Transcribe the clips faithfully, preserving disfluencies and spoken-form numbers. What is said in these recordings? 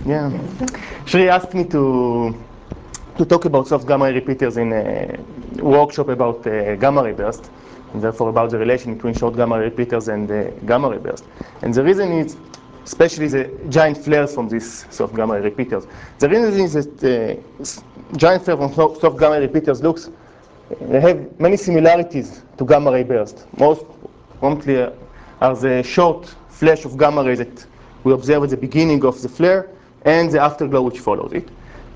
Yeah. Shri asked me to to talk about soft gamma ray repeaters in a workshop about uh, gamma ray burst, and therefore about the relation between short gamma ray repeaters and uh, gamma ray burst. And the reason is, especially the giant flares from these soft gamma ray repeaters. The reason is that uh, giant flare from soft gamma ray repeaters looks they have many similarities to gamma ray burst. Most promptly uh, are the short flash of gamma rays that we observe at the beginning of the flare and the afterglow which follows it.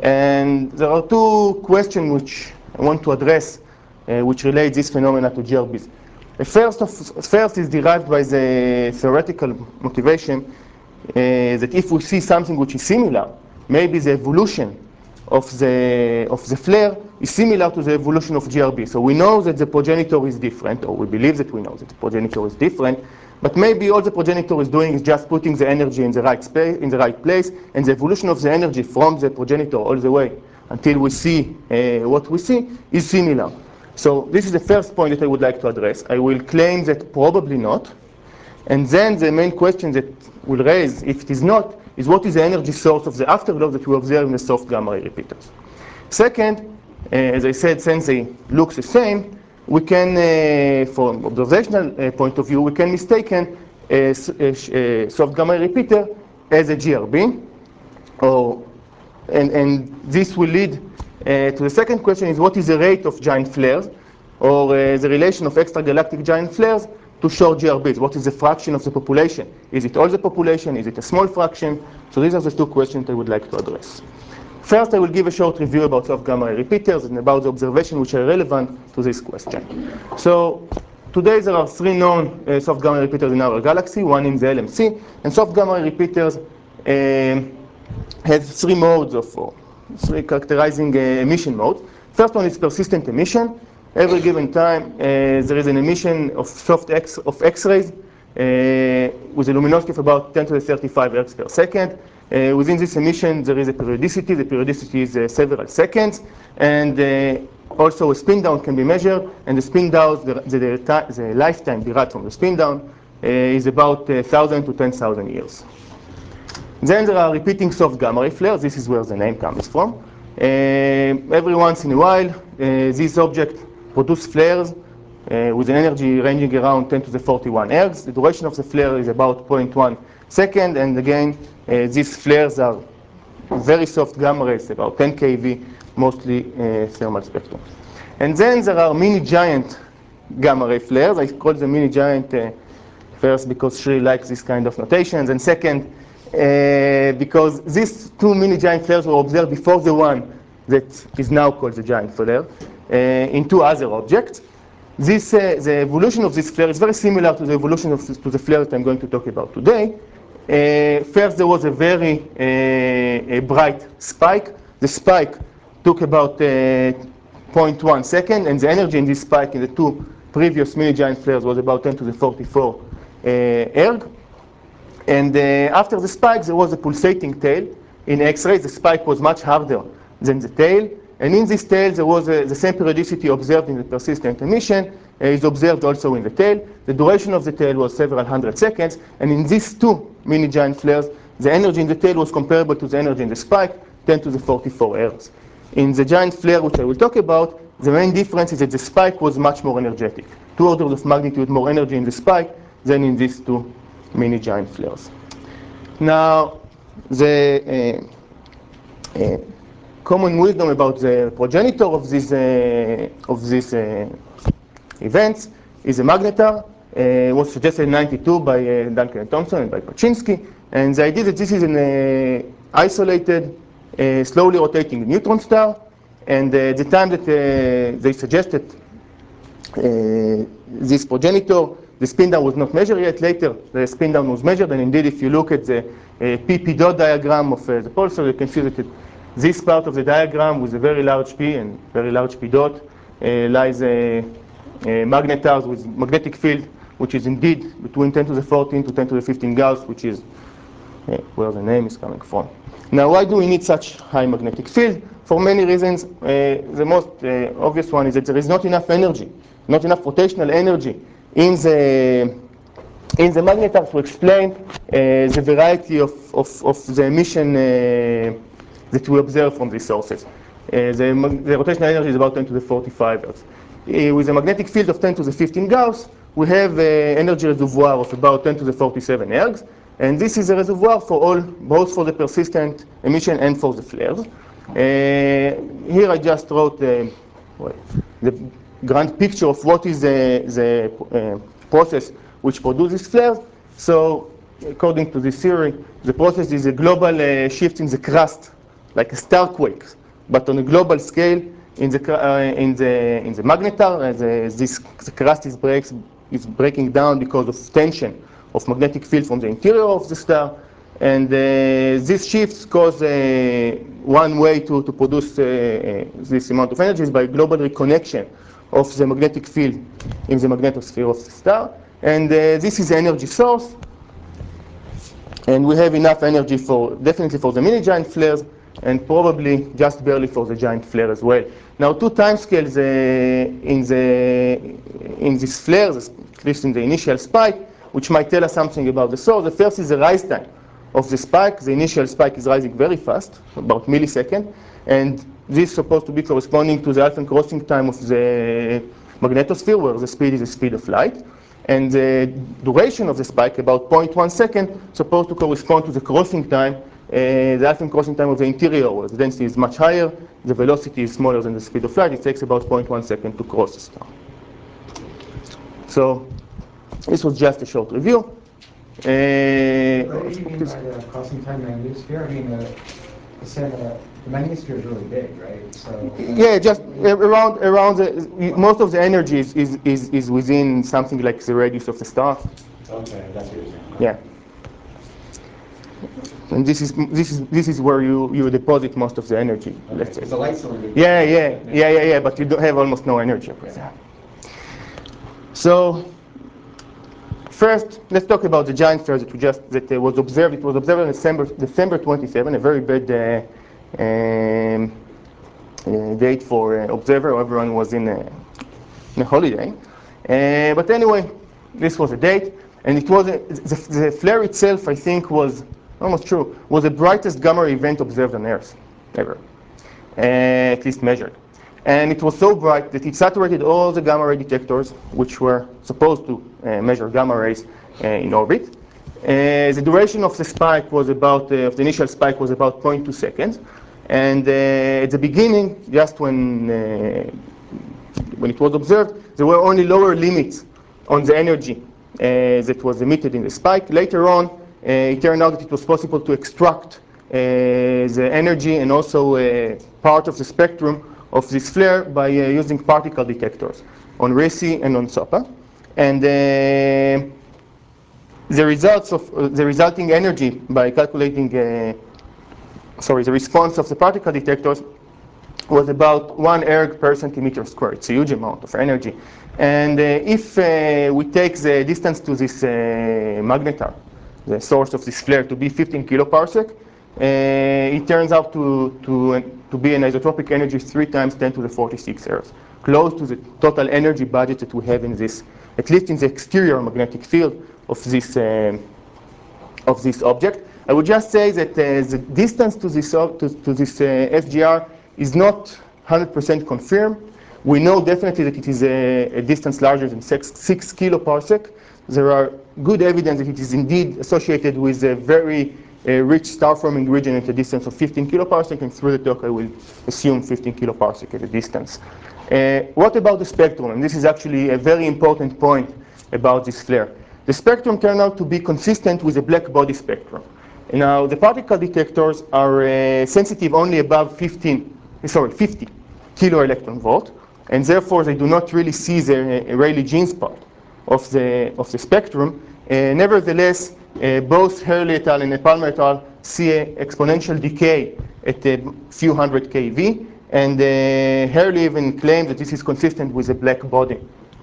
And there are two questions which I want to address uh, which relate this phenomena to G R Bs. The first, of, first is derived by the theoretical motivation uh, that if we see something which is similar, maybe the evolution of the, of the flare is similar to the evolution of G R B. So we know that the progenitor is different, or we believe that we know that the progenitor is different, but maybe all the progenitor is doing is just putting the energy in the right space, in the right place, and the evolution of the energy from the progenitor all the way until we see uh, what we see is similar. So this is the first point that I would like to address. I will claim that probably not. And then the main question that we'll raise, if it is not, is what is the energy source of the afterglow that we observe in the soft gamma ray repeaters. Second, uh, as I said, since they look the same, we can, uh, from observational uh, point of view, we can mistaken a, a, a soft gamma ray repeater as a G R B, or, and, and this will lead uh, to the second question is what is the rate of giant flares, or uh, the relation of extragalactic giant flares to short G R Bs. What is the fraction of the population? Is it all the population? Is it a small fraction? So these are the two questions I would like to address. First, I will give a short review about soft gamma ray repeaters and about the observations which are relevant to this question. So today there are three known uh, soft gamma ray repeaters in our galaxy, one in the L M C, and soft gamma ray repeaters um, have three modes of, or three characterizing uh, emission modes. First one is persistent emission. Every given time, uh, there is an emission of soft X of X-rays uh, with a luminosity of about ten to the thirty-five ergs per second. Uh, within this emission, there is a periodicity. The periodicity is uh, several seconds, and uh, also a spin down can be measured. And the spin down, the, the, the, the lifetime derived from the spin down uh, is about one thousand to ten thousand years. Then there are repeating soft gamma ray flares. This is where the name comes from. Uh, every once in a while, uh, this object produce flares uh, with an energy ranging around ten to the forty-one ergs. The duration of the flare is about zero point one second, and again, uh, these flares are very soft gamma rays, about ten K V, mostly uh, thermal spectrum. And then there are mini giant gamma ray flares. I call them mini giant uh, first because Shri likes this kind of notations, and second, uh, because these two mini giant flares were observed before the one that is now called the giant flare uh, in two other objects. This, uh, the evolution of this flare is very similar to the evolution of this, to the flare that I'm going to talk about today. Uh, first, there was a very uh, a bright spike. The spike took about uh, zero point one second, and the energy in this spike in the two previous mini giant flares was about ten to the forty-four uh, erg. And uh, after the spike, there was a pulsating tail. In X-rays, the spike was much harder than the tail. And in this tail, there was a, the same periodicity observed in the persistent emission uh, is observed also in the tail. The duration of the tail was several hundred seconds. And in these two mini giant flares, the energy in the tail was comparable to the energy in the spike, ten to the forty-four ergs. In the giant flare, which I will talk about, the main difference is that the spike was much more energetic. Two orders of magnitude more energy in the spike than in these two mini giant flares. Now, the uh, uh, common wisdom about the progenitor of these uh, of these uh, events is a magnetar. Uh, was suggested in ninety-two by uh, Duncan and Thompson and by Paczynski, and the idea that this is an uh, isolated, uh, slowly rotating neutron star, and uh, the time that uh, they suggested uh, this progenitor, the spin down was not measured yet. Later, the spin down was measured, and indeed, if you look at the uh, P P dot diagram of uh, the pulsar, you can see that it, this part of the diagram with a very large P and very large P dot uh, lies a, a magnetars with magnetic field, which is indeed between ten to the fourteen to ten to the fifteen Gauss, which is uh, where the name is coming from. Now, why do we need such high magnetic field? For many reasons. Uh, the most uh, obvious one is that there is not enough energy, not enough rotational energy in the in the magnetar to explain uh, the variety of, of, of the emission uh, that we observe from these sources. Uh, the, the rotational energy is about ten to the forty-five Hertz. Uh, with a magnetic field of ten to the fifteen Gauss, we have an energy reservoir of about ten to the forty-seven ergs. And this is a reservoir for all, both for the persistent emission and for the flares. Uh, here I just wrote uh, well, the grand picture of what is the, the uh, process which produces flares. So, according to this theory, the process is a global uh, shift in the crust, like a starquake, but on a global scale. In the uh, in the in the magnetar, uh, the, this the crust is breaks is breaking down because of tension of magnetic field from the interior of the star, and uh, these shifts cause uh, one way to to produce uh, uh, this amount of energy is by global reconnection of the magnetic field in the magnetosphere of the star, and uh, this is the energy source. And we have enough energy for definitely for the mini giant flares, and probably just barely for the giant flare as well. Now, two timescales uh, in the in these flares, at least in the initial spike, which might tell us something about the source. The first is the rise time of the spike. The initial spike is rising very fast, about millisecond, and this is supposed to be corresponding to the Alfvén crossing time of the magnetosphere, where the speed is the speed of light. And the duration of the spike, about zero point one second, supposed to correspond to the crossing time, uh, the Alfvén crossing time of the interior, where the density is much higher, the velocity is smaller than the speed of light. It takes about zero point one second to cross the star. So this was just a short review. Uh, what do you mean by the crossing time in the magnetosphere? I mean, uh, you said uh, the magnetosphere is really big, right? So yeah, just around around the, most of the energy is, is, is, is within something like the radius of the star. Okay, that's what you're saying. Yeah. And this is this is this is where you, you deposit most of the energy. Okay. Let's say. It's a light cylinder. Yeah, yeah, yeah, yeah, yeah. But you don't have almost no energy. Yeah. So first, let's talk about the giant flare that we just that uh, was observed. It was observed on December December twenty-seventh, a very bad uh, um, uh, date for uh, observer. Everyone was in a, in a holiday. Uh, but anyway, this was a date, and it was a, the, the flare itself, I think, was almost true, was the brightest gamma ray event observed on Earth ever, uh, at least measured. And it was so bright that it saturated all the gamma ray detectors, which were supposed to uh, measure gamma rays uh, in orbit. Uh, the duration of the spike was about, uh, of the initial spike was about zero point two seconds. And uh, at the beginning, just when uh, when it was observed, there were only lower limits on the energy uh, that was emitted in the spike. Later on, uh, it turned out that it was possible to extract uh, the energy and also uh, part of the spectrum of this flare by uh, using particle detectors on RISI and on SOPA. And uh, the results of uh, the resulting energy by calculating, uh, sorry, the response of the particle detectors was about one erg per centimeter squared. It's a huge amount of energy. And uh, if uh, we take the distance to this uh, magnetar, the source of this flare, to be fifteen kiloparsec, uh, it turns out to, to, uh, to be an isotropic energy three times ten to the forty-six ergs, close to the total energy budget that we have in this, at least in the exterior magnetic field of this, uh, of this object. I would just say that uh, the distance to this, to, to this uh, F G R is not one hundred percent confirmed. We know definitely that it is a, a distance larger than six, six kiloparsec. There are good evidence that it is indeed associated with a very uh, rich star-forming region at a distance of fifteen kiloparsec, and through the talk I will assume fifteen kiloparsec at a distance. Uh, what about the spectrum? And this is actually a very important point about this flare. The spectrum turned out to be consistent with the black body spectrum. Now, the particle detectors are uh, sensitive only above fifteen, sorry, fifty kilo electron volt, and therefore they do not really see the uh, Rayleigh-Jeans part of the of the spectrum. Uh, nevertheless, uh, both Hurley et al. And Palmer et al. See an exponential decay at a few hundred keV, and uh, Hurley even claimed that this is consistent with the black body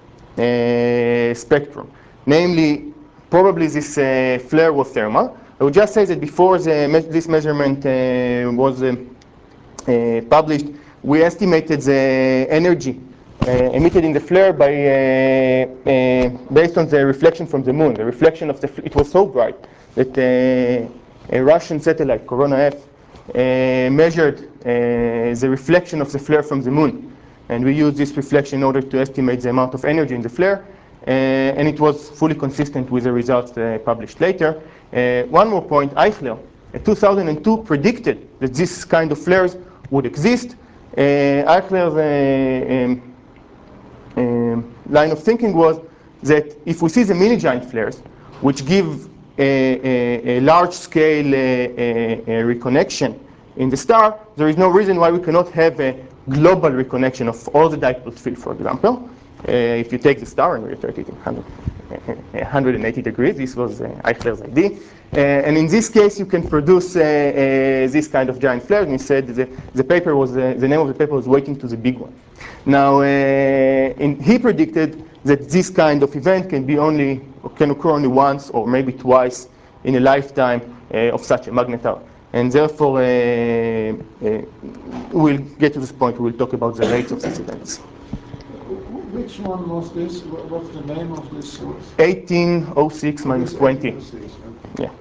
uh, spectrum. Namely, probably this uh, flare was thermal. I would just say that before the me this measurement uh, was uh, uh, published, we estimated the energy uh, emitted in the flare by, uh, uh, based on the reflection from the moon. The reflection of the, it was so bright that uh, a Russian satellite, Corona F, uh, measured uh, the reflection of the flare from the moon. And we used this reflection in order to estimate the amount of energy in the flare. Uh, and it was fully consistent with the results uh, published later. Uh, one more point, Eichler, in two thousand two, predicted that this kind of flares would exist. Uh, Eichler's uh, um, um, line of thinking was that if we see the mini-giant flares, which give a, a, a large-scale uh, a, a reconnection in the star, there is no reason why we cannot have a global reconnection of all the dipole field, for example. Uh, if you take the star and rotate it in one hundred eighty degrees, this was uh, Eichler's idea. Uh, and in this case, you can produce uh, uh, this kind of giant flare. And he said the, the paper was, uh, the name of the paper was Waiting to the Big One. Now, uh, in, he predicted that this kind of event can be only, or can occur only once or maybe twice in a lifetime uh, of such a magnetar. And therefore, uh, uh, we'll get to this point, we'll talk about the rates of these events. Which one was this? What's the name of this source? eighteen oh six minus twenty. eighteen oh six, okay. Yeah.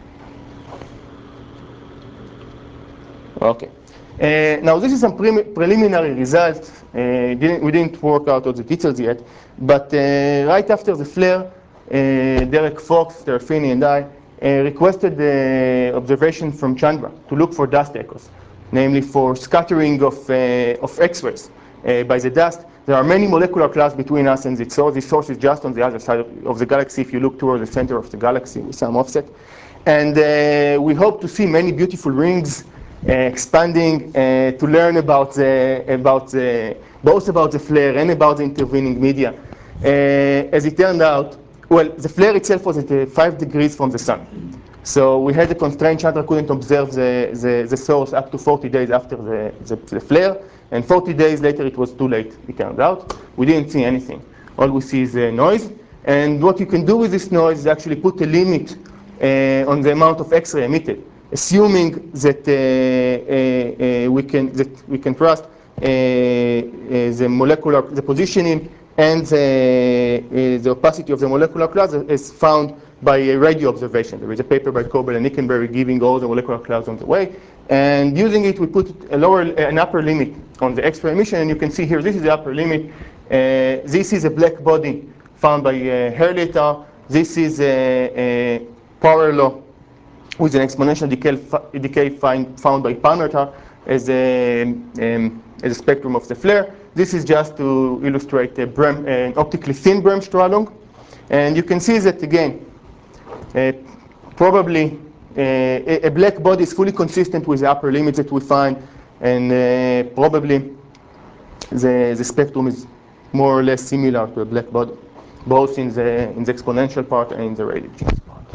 Okay. Uh, now, this is some pre preliminary results. Uh, didn't, we didn't work out all the details yet. But uh, right after the flare, uh, Derek Fox, Terafini, and I uh, requested the observation from Chandra to look for dust echoes, namely for scattering of, uh, of X-rays uh, by the dust. There are many molecular clouds between us and its source. This source is just on the other side of, of the galaxy if you look toward the center of the galaxy with some offset. And uh, we hope to see many beautiful rings uh, expanding uh, to learn about, the, about the, both about the flare and about the intervening media. Uh, as it turned out, well, the flare itself was at uh, five degrees from the sun. So we had a constraint. Chandra couldn't observe the, the, the source up to forty days after the, the, the flare. And forty days later, it was too late, it turned out. We didn't see anything. All we see is uh, noise. And what you can do with this noise is actually put a limit uh, on the amount of X-ray emitted, assuming that uh, uh, uh, we can that we can trust uh, uh, the molecular the positioning and the, uh, the opacity of the molecular clouds as found by a radio observation. There is a paper by Kobel and Nickenberry giving all the molecular clouds on the way. And using it, we put a lower, an upper limit on the X-ray emission. And you can see here, this is the upper limit. Uh, this is a black body found by uh, Hurley et al. This is a, a power law with an exponential decay, decay find, found by Palmer et al. As a, um, as a spectrum of the flare. This is just to illustrate a Brem, an optically thin Bremsstrahlung. And you can see that, again, uh, probably uh, a, a black body is fully consistent with the upper limits that we find. And uh, probably the, the spectrum is more or less similar to a black body, both in the, in the exponential part and in the radial change part.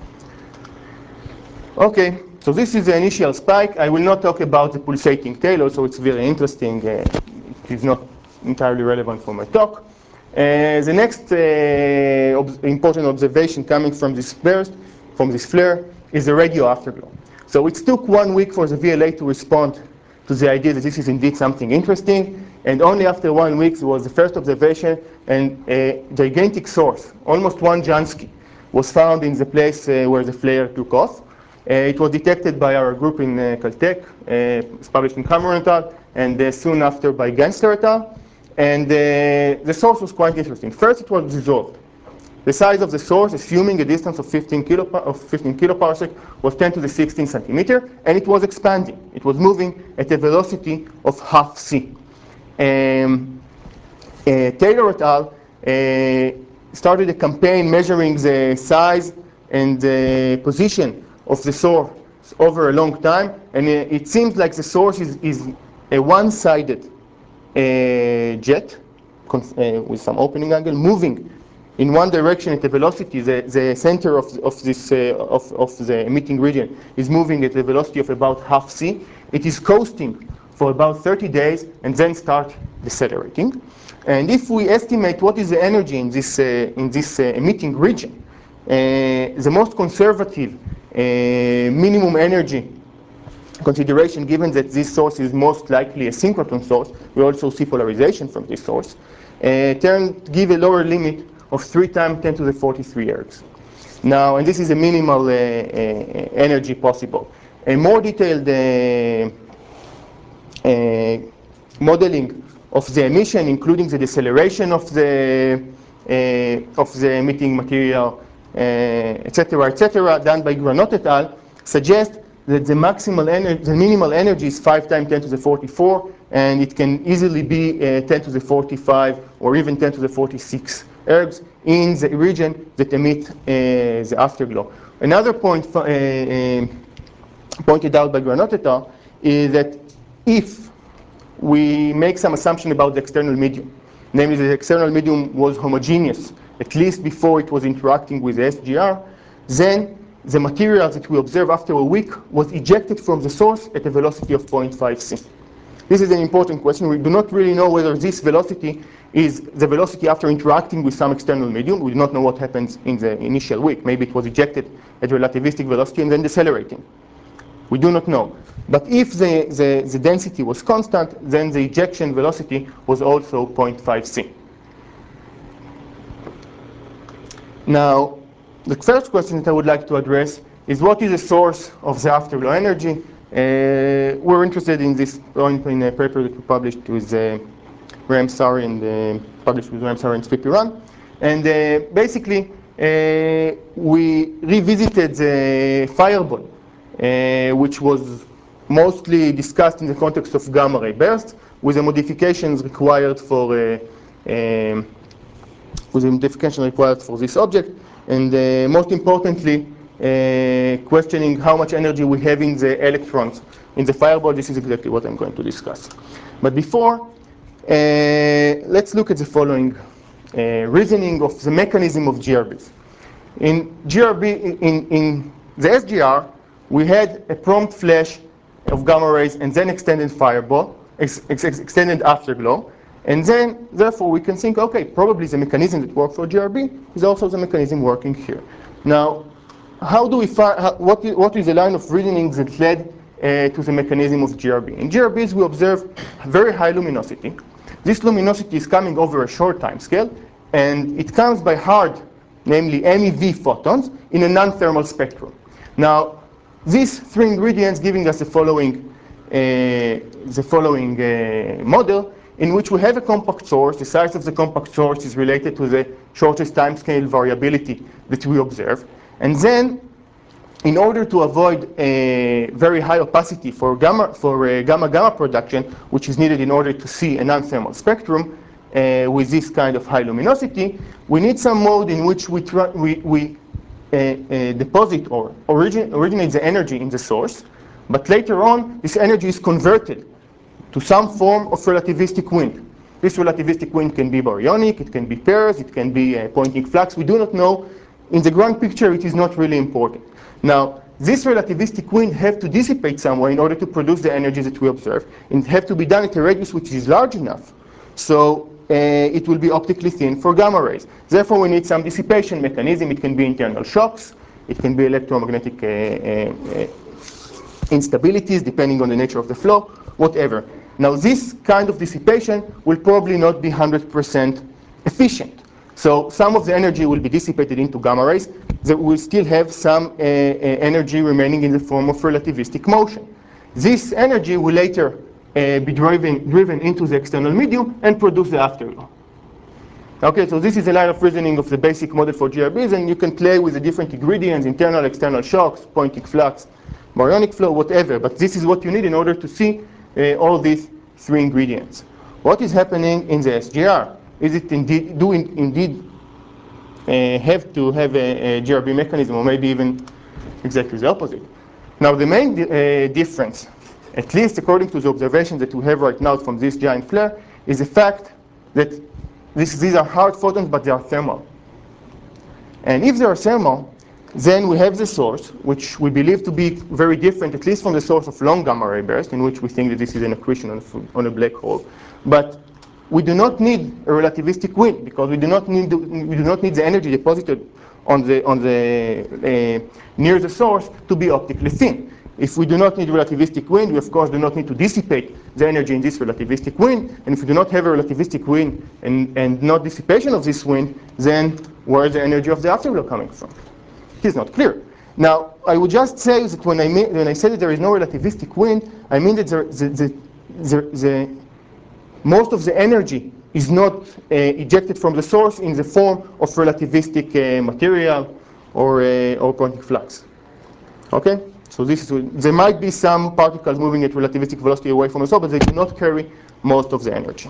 Okay. So this is the initial spike. I will not talk about the pulsating tail, also it's very interesting. Uh, it is not entirely relevant for my talk. Uh, the next uh, ob important observation coming from this burst, from this flare, is the radio afterglow. So it took one week for the V L A to respond to the idea that this is indeed something interesting. And only after one week there was the first observation, and a gigantic source, almost one Jansky, was found in the place uh, where the flare took off. Uh, it was detected by our group in uh, Caltech, uh, it's published in Cameron et al., and uh, soon after by Gensler et al. And uh, the source was quite interesting. First, it was dissolved. The size of the source, assuming a distance of fifteen, kilopar of fifteen kiloparsec, was ten to the sixteen centimeter, and it was expanding. It was moving at a velocity of half c. Um, uh, Taylor et al. Uh, started a campaign measuring the size and the position of the source over a long time, and uh, it seems like the source is, is a one-sided uh, jet uh, with some opening angle moving in one direction at a velocity. The, the center of, of this uh, of, of the emitting region is moving at a velocity of about half c. It is coasting for about thirty days and then start decelerating. And if we estimate what is the energy in this uh, in this uh, emitting region, uh, the most conservative uh, minimum energy consideration, given that this source is most likely a synchrotron source, we also see polarization from this source, uh, turn, give a lower limit of three times ten to the forty-three ergs. Now, and this is a minimal uh, uh, energy possible. A more detailed uh, uh, modeling of the emission, including the deceleration of the uh, of the emitting material, uh, et cetera, et cetera, done by Granot et al., suggests that the maximal energy, the minimal energy is five times ten to the forty-four, and it can easily be uh, ten to the forty-five or even ten to the forty-six ergs in the region that emit uh, the afterglow. Another point uh, uh, pointed out by Granot et al. Is that if we make some assumption about the external medium, namely the external medium was homogeneous, at least before it was interacting with the S G R, then the material that we observe after a week was ejected from the source at a velocity of zero point five c. This is an important question. We do not really know whether this velocity is the velocity after interacting with some external medium. We do not know what happens in the initial week. Maybe it was ejected at relativistic velocity and then decelerating. We do not know. But if the, the, the density was constant, then the ejection velocity was also zero point five c. Now, the first question that I would like to address is what is the source of the afterglow energy? Uh, we're interested in this point in a paper that we published with uh, Ram Sari and uh, published with Ram Sari and Tzvi Piran. And uh, basically, uh, we revisited the fireball, uh, which was mostly discussed in the context of gamma ray bursts, with the modifications required for uh, um, with the modification required for this object, and uh, most importantly, uh, questioning how much energy we have in the electrons in the fireball. This is exactly what I'm going to discuss. But before, uh, let's look at the following uh, reasoning of the mechanism of G R Bs. In G R B, in, in the S G R, we had a prompt flash of gamma rays and then extended fireball, ex ex extended afterglow. And then, therefore, we can think, okay, probably the mechanism that works for G R B is also the mechanism working here. Now, how do we find, how, what, is, what is the line of reasoning that led uh, to the mechanism of G R B? In G R Bs, we observe very high luminosity. This luminosity is coming over a short time scale, and it comes by hard, namely M E V photons, in a non-thermal spectrum. Now, these three ingredients giving us the following, uh, the following uh, model, in which we have a compact source. The size of the compact source is related to the shortest timescale variability that we observe. And then, in order to avoid a very high opacity for gamma for a gamma gamma production, which is needed in order to see a non-thermal spectrum uh, with this kind of high luminosity, we need some mode in which we try, we, we uh, uh, deposit or origin, originate the energy in the source, but later on this energy is converted to some form of relativistic wind. This relativistic wind can be baryonic, it can be pairs, it can be a Poynting flux. We do not know. In the grand picture, it is not really important. Now, this relativistic wind have to dissipate somewhere in order to produce the energy that we observe, and have to be done at a radius which is large enough, so uh, it will be optically thin for gamma rays. Therefore, we need some dissipation mechanism. It can be internal shocks, it can be electromagnetic uh, uh, uh, instabilities, depending on the nature of the flow, whatever. Now, this kind of dissipation will probably not be one hundred percent efficient. So some of the energy will be dissipated into gamma rays. There will still have some uh, uh, energy remaining in the form of relativistic motion. This energy will later uh, be driven, driven into the external medium and produce the afterglow. Okay, so this is a line of reasoning of the basic model for G R Bs, and you can play with the different ingredients, internal, external shocks, Poynting flux, baryonic flow, whatever. But this is what you need in order to see uh, all these three ingredients. What is happening in the S G R? Is it indeed, do in, indeed uh, have to have a, a G R B mechanism, or maybe even exactly the opposite? Now, the main di uh, difference, at least according to the observations that we have right now from this giant flare, is the fact that this, these are hard photons, but they are thermal. And if they are thermal, then we have the source, which we believe to be very different, at least from the source of long gamma ray burst, in which we think that this is an accretion on a, on a black hole. But we do not need a relativistic wind, because we do not need the, we do not need the energy deposited on the on the uh, near the source to be optically thin. If we do not need relativistic wind, we of course do not need to dissipate the energy in this relativistic wind. And if we do not have a relativistic wind and, and not dissipation of this wind, then where is the energy of the afterglow coming from? It is not clear. Now, I would just say that when I, mean, when I say that there is no relativistic wind, I mean that the, the, the, the, the most of the energy is not uh, ejected from the source in the form of relativistic uh, material or, uh, or Poynting flux. Okay? So this is, there might be some particles moving at relativistic velocity away from the source, but they do not carry most of the energy.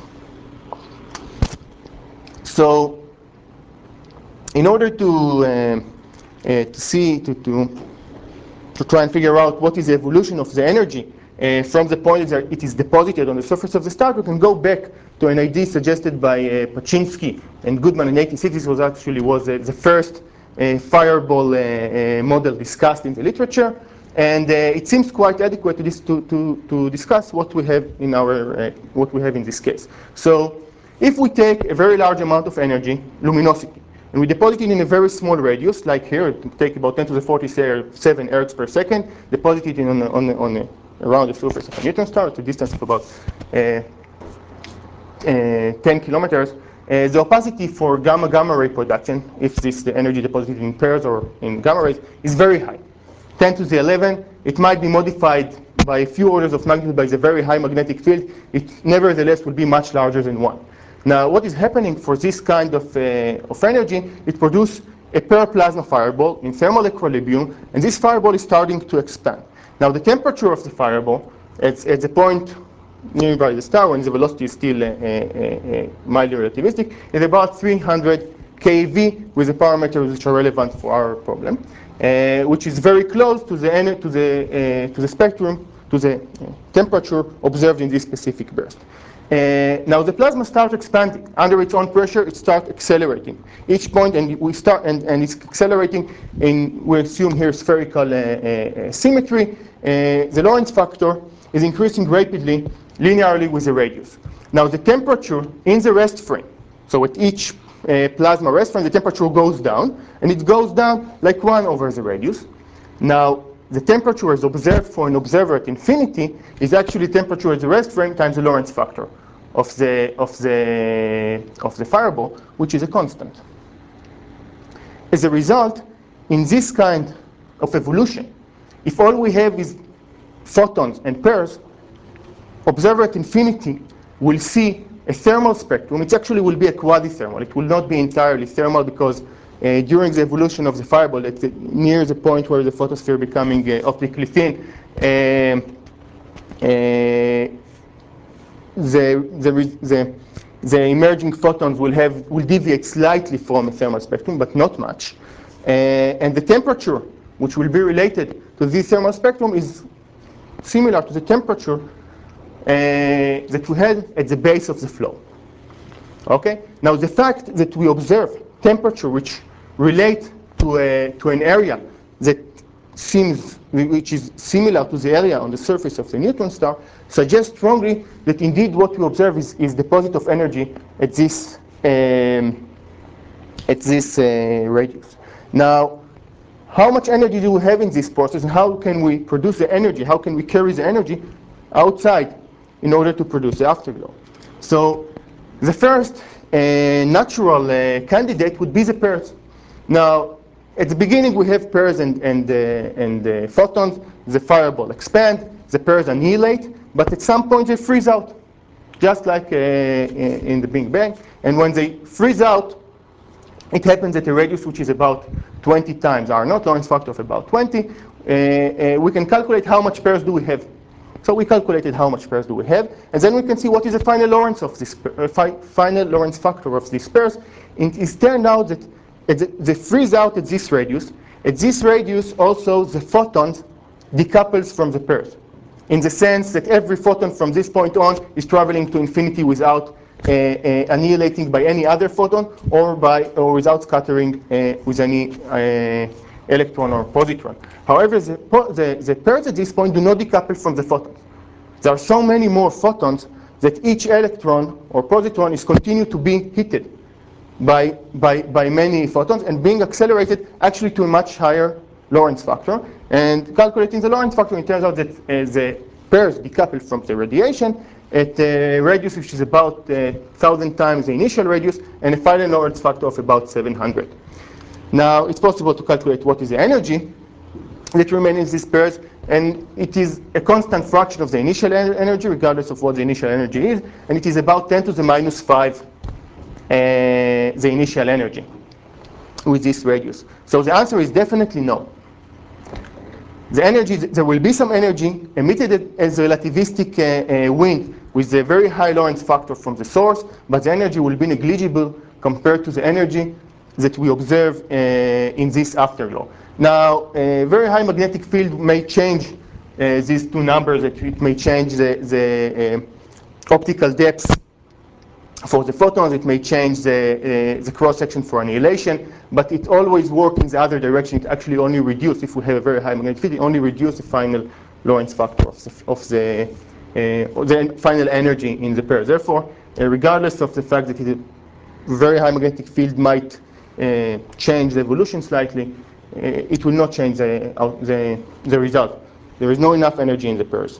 So, in order to, uh, uh, to see, to, to, to try and figure out what is the evolution of the energy uh, from the point that it is deposited on the surface of the star, we can go back to an idea suggested by uh, Paczynski and Goodman in eighteen sixty. This was actually was uh, the first uh, fireball uh, uh, model discussed in the literature. And uh, it seems quite adequate to, this, to, to, to discuss what we have in our uh, what we have in this case. So, if we take a very large amount of energy, luminosity, and we deposit it in a very small radius, like here, it take about ten to the forty-seven ergs per second, deposit it in on, on, on around the surface of a neutron star at a distance of about uh, uh, ten kilometers. Uh, the opacity for gamma gamma ray production, if this is the energy deposited in pairs or in gamma rays, is very high. ten to the eleven, it might be modified by a few orders of magnitude by the very high magnetic field. It nevertheless will be much larger than one. Now, what is happening for this kind of, uh, of energy, it produces a pair plasma fireball in thermal equilibrium, and this fireball is starting to expand. Now, the temperature of the fireball at, at the point nearby the star, when the velocity is still uh, uh, uh, mildly relativistic, is about three hundred keV with the parameters which are relevant for our problem. Uh, which is very close to the to the uh, to the spectrum, to the uh, temperature observed in this specific burst. Uh, now the plasma starts expanding under its own pressure. It starts accelerating each point, and we start and, and it's accelerating in, we assume here, spherical uh, uh, symmetry. Uh, the Lorentz factor is increasing rapidly, linearly with the radius. Now the temperature in the rest frame, so at each Uh, plasma rest frame, the temperature goes down, and it goes down like one over the radius. Now, the temperature as observed for an observer at infinity is actually temperature at the rest frame times the Lorentz factor of the of the of the fireball, which is a constant. As a result, in this kind of evolution, if all we have is photons and pairs, observer at infinity will see a thermal spectrum. It actually will be a quadithermal. It will not be entirely thermal because uh, during the evolution of the fireball, at the, near the point where the photosphere becoming uh, optically thin, uh, uh, the, the, the, the emerging photons will have will deviate slightly from a thermal spectrum, but not much. Uh, and the temperature, which will be related to this thermal spectrum, is similar to the temperature Uh, that we had at the base of the flow. Okay? Now the fact that we observe temperature which relate to, a, to an area that seems, which is similar to the area on the surface of the neutron star, suggests strongly that indeed what we observe is, is deposit of energy at this, um, at this uh, radius. Now, how much energy do we have in this process, and how can we produce the energy? How can we carry the energy outside in order to produce the afterglow? So the first uh, natural uh, candidate would be the pairs. Now, at the beginning we have pairs and, and, uh, and uh, photons. The fireball expand, the pairs annihilate, but at some point they freeze out, just like uh, in the Big Bang. And when they freeze out, it happens at a radius which is about twenty times R naught, Lorentz factor of about twenty. Uh, uh, we can calculate how much pairs do we have. So we calculated how much pairs do we have, and then we can see what is the final Lorentz of this uh, fi final Lorentz factor of these pairs. And it's turned out that at the, they freeze out at this radius. At this radius, also the photons decouples from the pairs, in the sense that every photon from this point on is traveling to infinity without uh, uh, annihilating by any other photon, or by or without scattering uh, with any uh, electron or positron. However, the, the, the pairs at this point do not decouple from the photons. There are so many more photons that each electron or positron is continued to be heated by, by, by many photons and being accelerated actually to a much higher Lorentz factor. And calculating the Lorentz factor, it turns out that uh, the pairs decouple from the radiation at a radius which is about a thousand times the initial radius, and a final Lorentz factor of about seven hundred. Now, it's possible to calculate what is the energy that remains in these pairs, and it is a constant fraction of the initial en energy, regardless of what the initial energy is, and it is about ten to the minus five, uh, the initial energy with this radius. So the answer is definitely no. The energy, there will be some energy emitted as relativistic uh, uh, wind with a very high Lorentz factor from the source, but the energy will be negligible compared to the energy that we observe uh, in this afterglow. Now, a very high magnetic field may change uh, these two numbers. That it may change the, the uh, optical depth for the photons. It may change the, uh, the cross-section for annihilation, but it always works in the other direction. It actually only reduces, if we have a very high magnetic field, it only reduces the final Lorentz factor of the, of the, uh, the final energy in the pair. Therefore, uh, regardless of the fact that it is a very high magnetic field might uh, change the evolution slightly, uh, it will not change the, uh, the, the result. There is not enough energy in the pairs.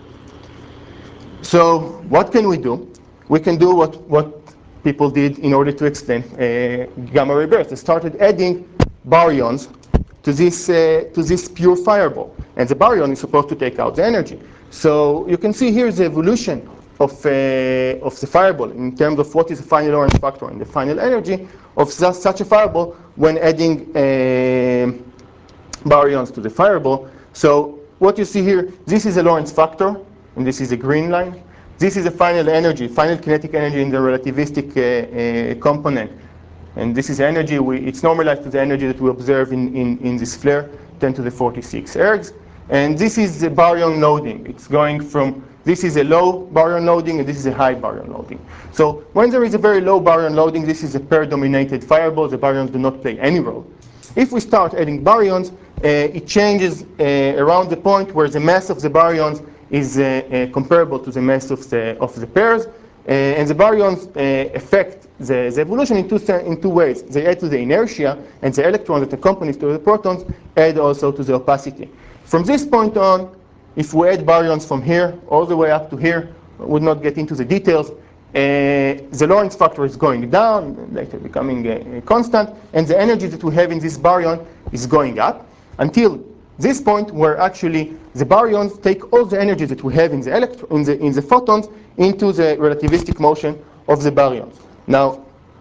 So what can we do? We can do what, what people did in order to explain uh, gamma ray bursts. They started adding baryons to this, uh, to this pure fireball. And the baryon is supposed to take out the energy. So you can see here the evolution of, uh, of the fireball in terms of what is the final Lorentz factor and the final energy of such a fireball when adding uh, baryons to the fireball. So what you see here, this is a Lorentz factor, and this is a green line. This is the final energy, final kinetic energy in the relativistic uh, uh, component. And this is energy, we, it's normalized to the energy that we observe in, in, in this flare, ten to the forty-six ergs. And this is the baryon loading. It's going from, this is a low baryon loading, and this is a high baryon loading. So when there is a very low baryon loading, this is a pair-dominated fireball. The baryons do not play any role. If we start adding baryons, uh, it changes uh, around the point where the mass of the baryons is uh, uh, comparable to the mass of the, of the pairs. Uh, and the baryons uh, affect the, the evolution in two, in two ways. They add to the inertia, and the electrons that accompanies to the protons add also to the opacity. From this point on, if we add baryons from here all the way up to here, I would not get into the details, uh, the Lorentz factor is going down, later becoming uh, constant, and the energy that we have in this baryon is going up until this point where actually the baryons take all the energy that we have in the, electro in the, in the photons into the relativistic motion of the baryons. Now,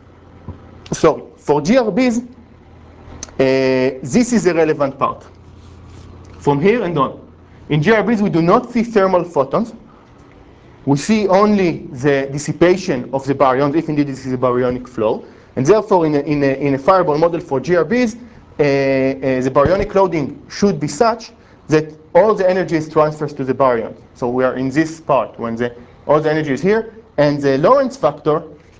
so for G R Bs, uh, this is the relevant part. From here and on. In G R Bs, we do not see thermal photons. We see only the dissipation of the baryons, if indeed this is a baryonic flow. And therefore, in a, in a, in a fireball model for G R Bs, uh, uh, the baryonic loading should be such that all the energy is transferred to the baryons. So we are in this part when the, all the energy is here, and the Lorentz factor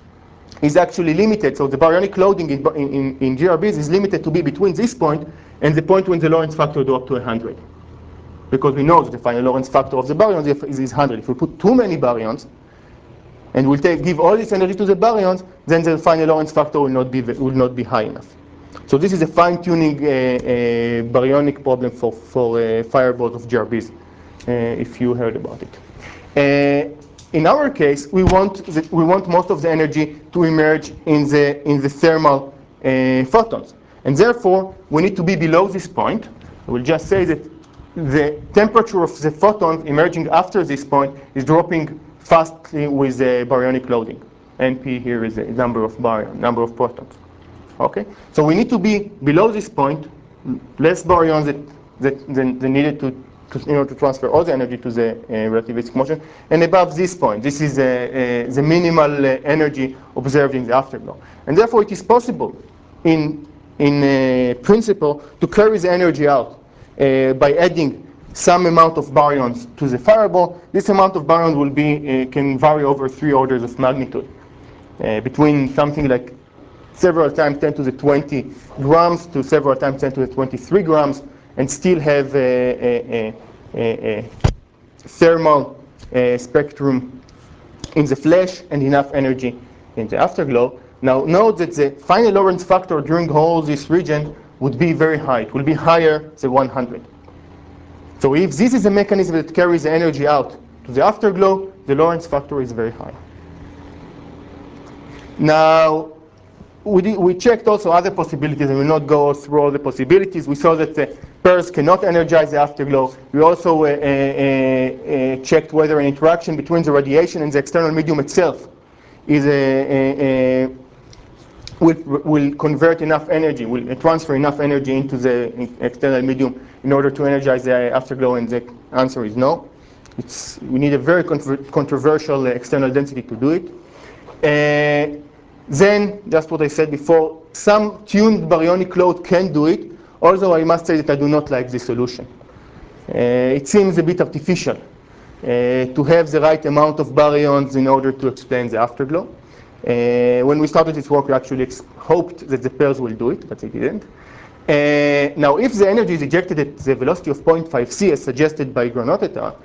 is actually limited. So the baryonic loading in, in, in G R Bs is limited to be between this point and the point when the Lorentz factor goes up to one hundred. Because we know that the final Lorentz factor of the baryons is one hundred. If we put too many baryons, and we'll take, give all this energy to the baryons, then the final Lorentz factor will not be, will not be high enough. So this is a fine-tuning uh, uh, baryonic problem for, for uh, fireballs of G R Bs, uh, if you heard about it. Uh, in our case, we want, the, we want most of the energy to emerge in the, in the thermal uh, photons. And therefore, we need to be below this point. I will just say that the temperature of the photons emerging after this point is dropping fastly with the baryonic loading. N P here is the number of baryon, number of protons. Okay, so we need to be below this point, less baryons that, that than, than needed to, to, in order to transfer all the energy to the uh, relativistic motion, and above this point, this is uh, uh, the minimal uh, energy observed in the afterglow. And therefore, it is possible, in in uh, principle, to carry the energy out uh, by adding some amount of baryons to the fireball. This amount of baryons will be uh, can vary over three orders of magnitude, uh, between something like several times ten to the twenty grams to several times ten to the twenty-three grams, and still have a, a, a, a thermal uh, spectrum in the flash and enough energy in the afterglow. Now note that the final Lorentz factor during all this region would be very high. It will be higher than one hundred. So if this is a mechanism that carries the energy out to the afterglow, the Lorentz factor is very high. Now, we, did, we checked also other possibilities, and we will not go through all the possibilities. We saw that the pairs cannot energize the afterglow. We also uh, uh, uh, checked whether an interaction between the radiation and the external medium itself is a, a, a will, will convert enough energy, will transfer enough energy into the external medium in order to energize the afterglow, and the answer is no. It's, we need a very controversial external density to do it. Uh, then, just what I said before, some tuned baryonic load can do it, although I must say that I do not like this solution. Uh, it seems a bit artificial uh, to have the right amount of baryons in order to explain the afterglow. Uh, when we started this work, we actually hoped that the pairs will do it, but they didn't. Uh, now, if the energy is ejected at the velocity of zero point five c, as suggested by Granot et al., uh,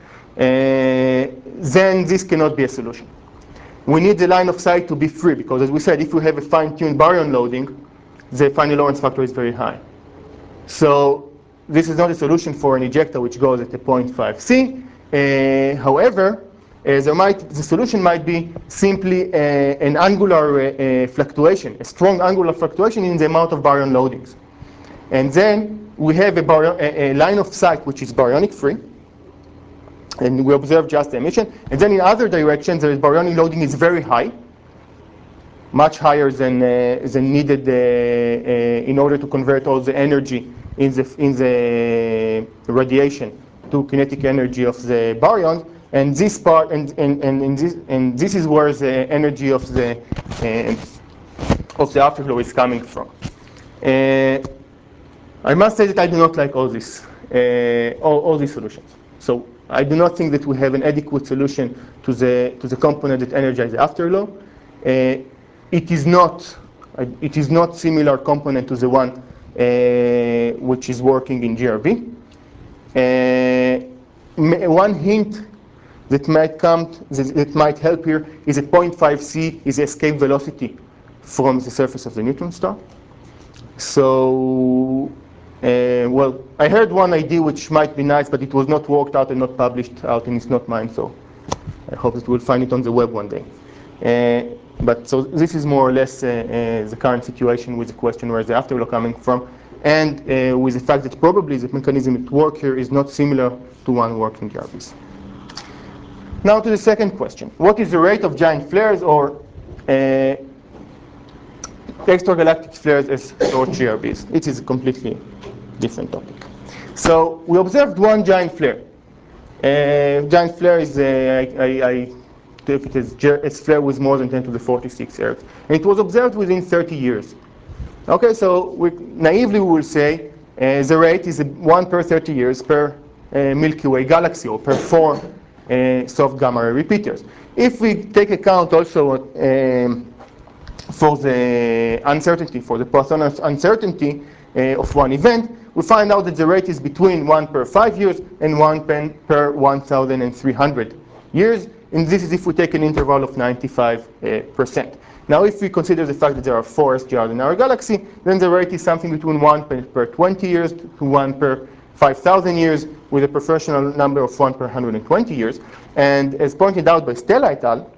then this cannot be a solution. We need the line of sight to be free, because as we said, if we have a fine-tuned baryon loading, the final Lorentz factor is very high. So this is not a solution for an ejector which goes at a zero point five c. Uh, however, uh, there might, the solution might be simply uh, an angular uh, uh, fluctuation, a strong angular fluctuation in the amount of baryon loadings. And then we have a, baryon, a, a line of sight which is baryonic free, and we observe just the emission. And then in other directions, the baryonic loading is very high, much higher than, uh, than needed uh, uh, in order to convert all the energy in the, in the radiation to kinetic energy of the baryons. And this part, and, and, and, and, this, and this is where the energy of the, uh, of the afterglow is coming from. Uh, I must say that I do not like all this, uh, all, all these solutions. So I do not think that we have an adequate solution to the, to the component that energizes the afterglow. Uh, it is not, uh, it is not similar component to the one uh, which is working in G R B. Uh, one hint that might come, that, that might help here is that zero point five c is the escape velocity from the surface of the neutron star. So, uh, well, I heard one idea which might be nice, but it was not worked out and not published out, and it's not mine, so I hope that we'll find it on the web one day. Uh, but so this is more or less uh, uh, the current situation with the question where is the afterglow coming from, and uh, with the fact that probably the mechanism at work here is not similar to one working G R Bs. Now to the second question. What is the rate of giant flares or uh, extragalactic flares as short G R Bs? It is a completely different topic. So we observed one giant flare. Uh, giant flare is, uh, I, I, I took it as a flare with more than ten to the forty-six ergs. And it was observed within thirty years. Okay, so we, naively we will say uh, the rate is one per thirty years per uh, Milky Way galaxy, or per four uh, soft gamma ray repeaters. If we take account also um, for the uncertainty, for the Poisson uncertainty uh, of one event, we find out that the rate is between one per five years and one per one thousand three hundred years. And this is if we take an interval of ninety-five percent. Now, if we consider the fact that there are four S G Rs in our galaxy, then the rate is something between one per twenty years to one per five thousand years, with a proportional number of one per one hundred twenty years. And as pointed out by Stella et al.,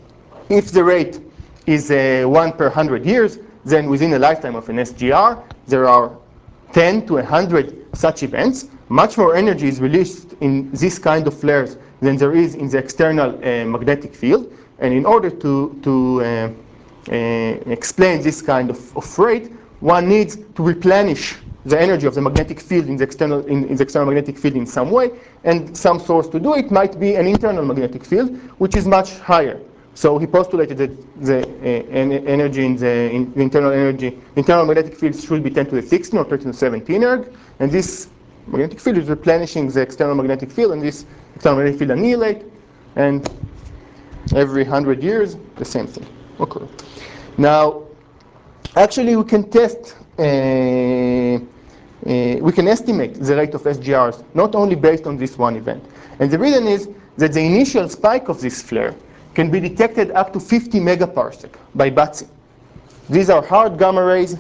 if the rate is uh, one per one hundred years, then within a lifetime of an S G R, there are ten to one hundred such events. Much more energy is released in this kind of flares than there is in the external uh, magnetic field. And in order to, to uh, uh, explain this kind of, of rate, one needs to replenish the energy of the magnetic field in the, external, in, in the external magnetic field in some way. And some source to do it might be an internal magnetic field, which is much higher. So he postulated that the uh, en energy in the, in the internal energy, internal magnetic field should be ten to the sixteen or ten to the seventeen erg, and this magnetic field is replenishing the external magnetic field, and this external magnetic field annihilate, and every hundred years the same thing occur. Now, actually, we can test, uh, uh, we can estimate the rate of S G Rs not only based on this one event, and the reason is that the initial spike of this flare can be detected up to fifty megaparsec by B A T S I. These are hard gamma rays,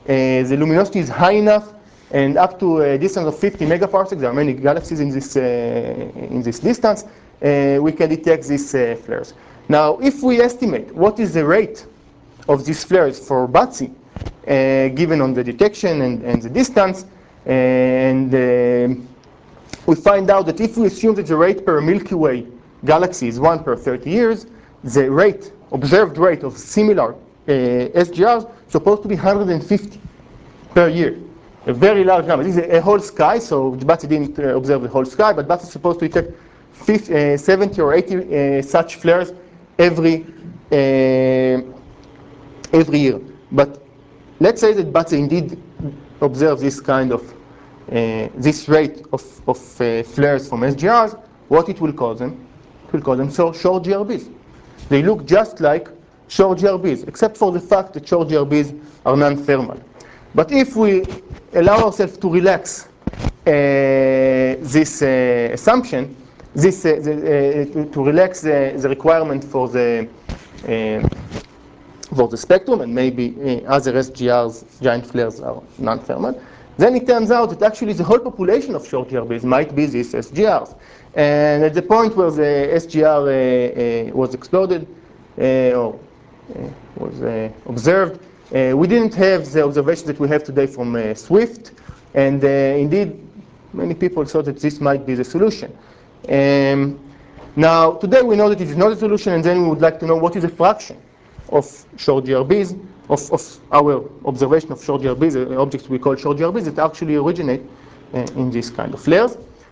the luminosity is high enough, and up to a distance of fifty megaparsecs, there are many galaxies in this, uh, in this distance, uh, we can detect these uh, flares. Now, if we estimate what is the rate of these flares for BATSI, uh, given on the detection and, and the distance, and uh, we find out that if we assume that the rate per Milky Way galaxy is one per thirty years, the rate, observed rate of similar uh, S G Rs is supposed to be one hundred fifty per year. A very large number. This is a, a whole sky, so BATSI didn't uh, observe the whole sky, but BATSI is supposed to detect fifty, uh, seventy or eighty uh, such flares every, uh, every year. But let's say that BATSI indeed observes this kind of, uh, this rate of, of uh, flares from S G Rs. What it will cause them? It will cause them so short G R Bs. They look just like short G R Bs, except for the fact that short G R Bs are non-thermal. But if we allow ourselves to relax uh, this uh, assumption, this uh, the, uh, to, to relax the, the requirement for the uh, for the spectrum, and maybe uh, other S G Rs, giant flares, are non-thermal, then it turns out that actually the whole population of short G R Bs might be these S G Rs. And at the point where the S G R uh, uh, was exploded, uh, or uh, was uh, observed, uh, we didn't have the observations that we have today from uh, SWIFT, and uh, indeed, many people thought that this might be the solution. Um, now, today we know that it is not a solution, and then we would like to know what is the fraction of short G R Bs, of, of our observation of short G R Bs, uh, objects we call short G R Bs, that actually originate uh, in this kind of flares.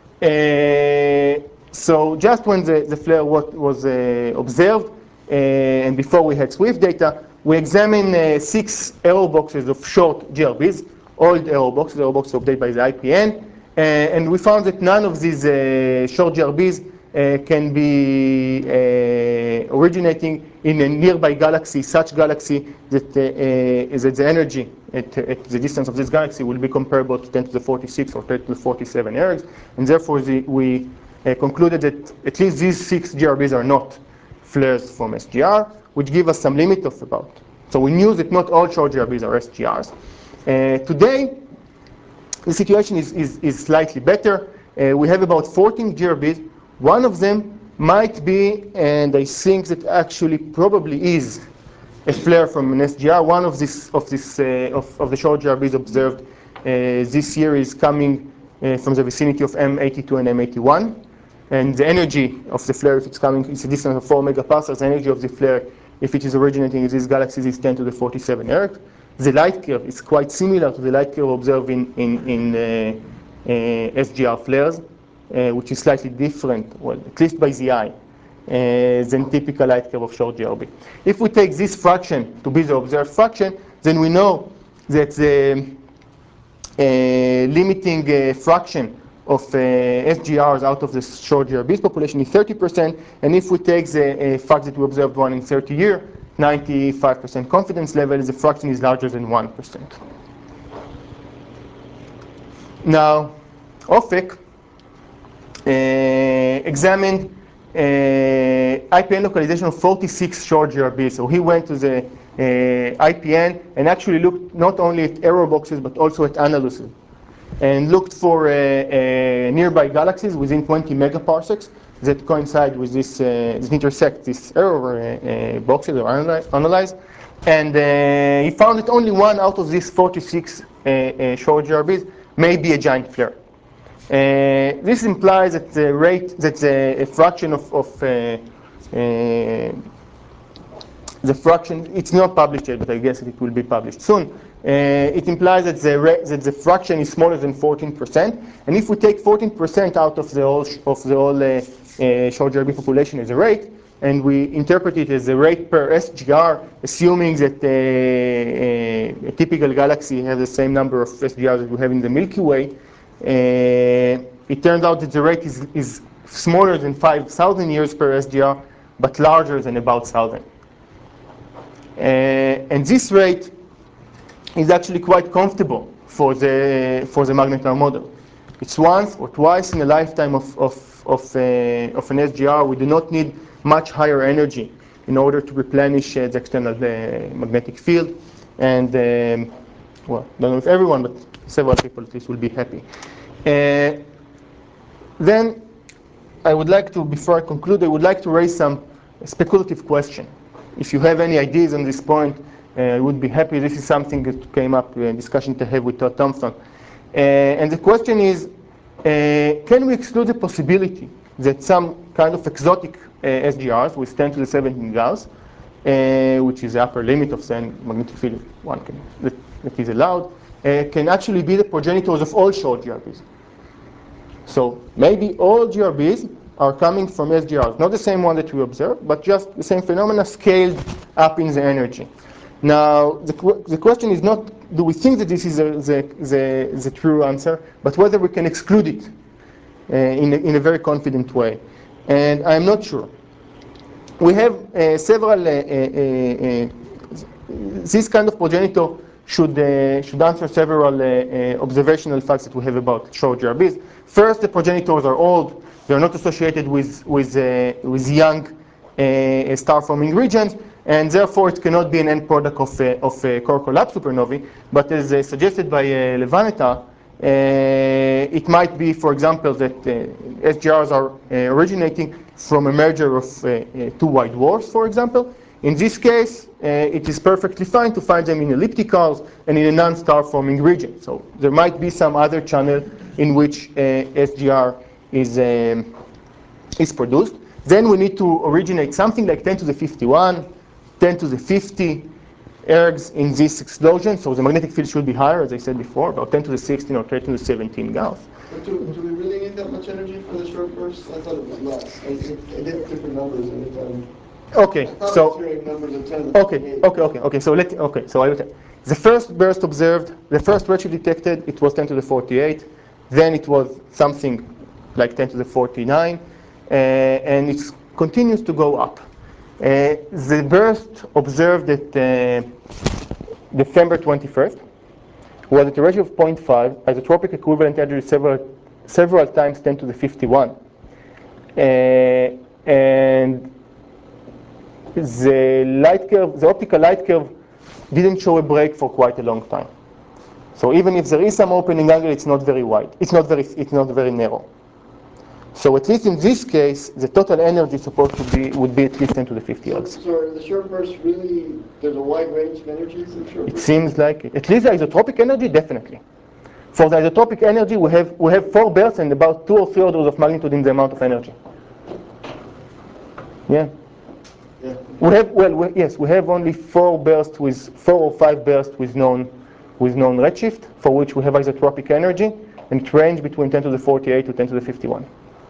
Uh, so just when the, the flare was, was uh, observed, uh, and before we had SWIFT data, we examined uh, six error boxes of short G R Bs, old error boxes, error boxes updated by the I P N, uh, and we found that none of these uh, short G R Bs uh, can be uh, originating in a nearby galaxy, such galaxy that, uh, uh, that the energy at, at the distance of this galaxy will be comparable to ten to the forty-six or ten to the forty-seven ergs, and therefore the, we uh, concluded that at least these six G R Bs are not flares from S G R, which give us some limit of about. So we knew that not all short G R Bs are S G Rs. Uh, today, the situation is, is, is slightly better. Uh, we have about fourteen G R Bs. One of them might be, and I think that actually probably is, a flare from an S G R. One of this of this uh, of, of the short G R Bs observed uh, this year is coming uh, from the vicinity of M eighty-two and M eighty-one. And the energy of the flare, if it's coming, it's a distance of four megaparsecs. The energy of the flare, if it is originating in these galaxies, is ten to the forty-seven erg. The light curve is quite similar to the light curve observed in, in, in uh, uh, S G R flares, uh, which is slightly different, well, at least by the eye, uh, than typical light curve of short G R B. If we take this fraction to be the observed fraction, then we know that the uh, limiting uh, fraction of uh, S G Rs out of the short G R Bs population is thirty percent, and if we take the uh, fact that we observed one in thirty years, ninety-five percent confidence level, the fraction is larger than one percent. Now, OFEC uh, examined uh, I P N localization of forty-six short G R Bs. So he went to the uh, I P N and actually looked not only at error boxes but also at analyses, and looked for uh, uh, nearby galaxies within twenty megaparsecs that coincide with this, uh, that intersect these error uh, uh, boxes or analyze, analyze. And uh, he found that only one out of these forty-six uh, uh, short G R Bs may be a giant flare. Uh, this implies that the rate, that the a fraction of, of uh, uh, the fraction, it's not published yet, but I guess it will be published soon. Uh, it implies that the, that the fraction is smaller than fourteen percent. And if we take fourteen percent out of the whole, of the whole uh, uh, short G R B population as a rate, and we interpret it as a rate per S G R, assuming that uh, a, a typical galaxy has the same number of S G Rs that we have in the Milky Way, uh, it turns out that the rate is, is smaller than five thousand years per S G R, but larger than about one thousand. Uh, and this rate is actually quite comfortable for the for the magnetar model. It's once or twice in a lifetime of of of, uh, of an S G R. We do not need much higher energy in order to replenish uh, the external uh, magnetic field, and um, well, I don't know if everyone, but several people at least will be happy. Uh, then I would like to, before I conclude, I would like to raise some speculative question. If you have any ideas on this point, uh, I would be happy. This is something that came up in discussion to have with Todd Thompson. Uh, and the question is, uh, can we exclude the possibility that some kind of exotic uh, S G Rs with ten to the seventeen Gauss, uh, which is the upper limit of the magnetic field one can, that, that is allowed, uh, can actually be the progenitors of all short G R Bs? So maybe all G R Bs are coming from S G Rs, not the same one that we observed, but just the same phenomena scaled up in the energy. Now, the, qu the question is not, do we think that this is a, the, the, the true answer, but whether we can exclude it uh, in, a, in a very confident way. And I'm not sure. We have uh, several, uh, uh, uh, this kind of progenitor should, uh, should answer several uh, uh, observational facts that we have about short G R Bs. First, the progenitors are old. They're not associated with, with, uh, with young uh, star-forming regions, and therefore it cannot be an end product of, uh, of uh, core collapse supernovae. But as uh, suggested by uh, Levaneta, uh, it might be, for example, that uh, S G Rs are uh, originating from a merger of uh, uh, two white dwarfs, for example. In this case, uh, it is perfectly fine to find them in ellipticals and in a non-star forming region. So there might be some other channel in which uh, S G R is, um, is produced. Then we need to originate something like ten to the fifty-one, ten to the fifty ergs in this explosion. So the magnetic field should be higher, as I said before, about ten to the sixteen or ten to the seventeen Gauss. But do, do we really need that much energy for the short burst? I thought it was less. I, it, it hit different numbers every time. Okay, I so was hearing numbers of ten to okay, okay, okay, okay. So let okay. So I will tell. The first burst observed, the first redshift detected, it was ten to the forty-eight. Then it was something like ten to the forty-nine, uh, and it continues to go up. Uh, the burst observed at uh, December twenty-first was at a ratio of zero point five, isotropic equivalent energy several several times ten to the fifty-one, uh, and the light curve, the optical light curve, didn't show a break for quite a long time. So even if there is some opening angle, it's not very wide. It's not very, it's not very narrow. So at least in this case, the total energy supposed to be would be at least ten to the fifty So, ergs. so are the short bursts really, there's a wide range of energies in short It bursts? seems like it. At least the isotropic energy, definitely. For the isotropic energy, we have we have four bursts and about two or three orders of magnitude in the amount of energy. Yeah. Yeah. We have well, we, yes, we have only four bursts with four or five bursts with known with known redshift, for which we have isotropic energy, and it range between ten to the forty-eight to ten to the fifty-one.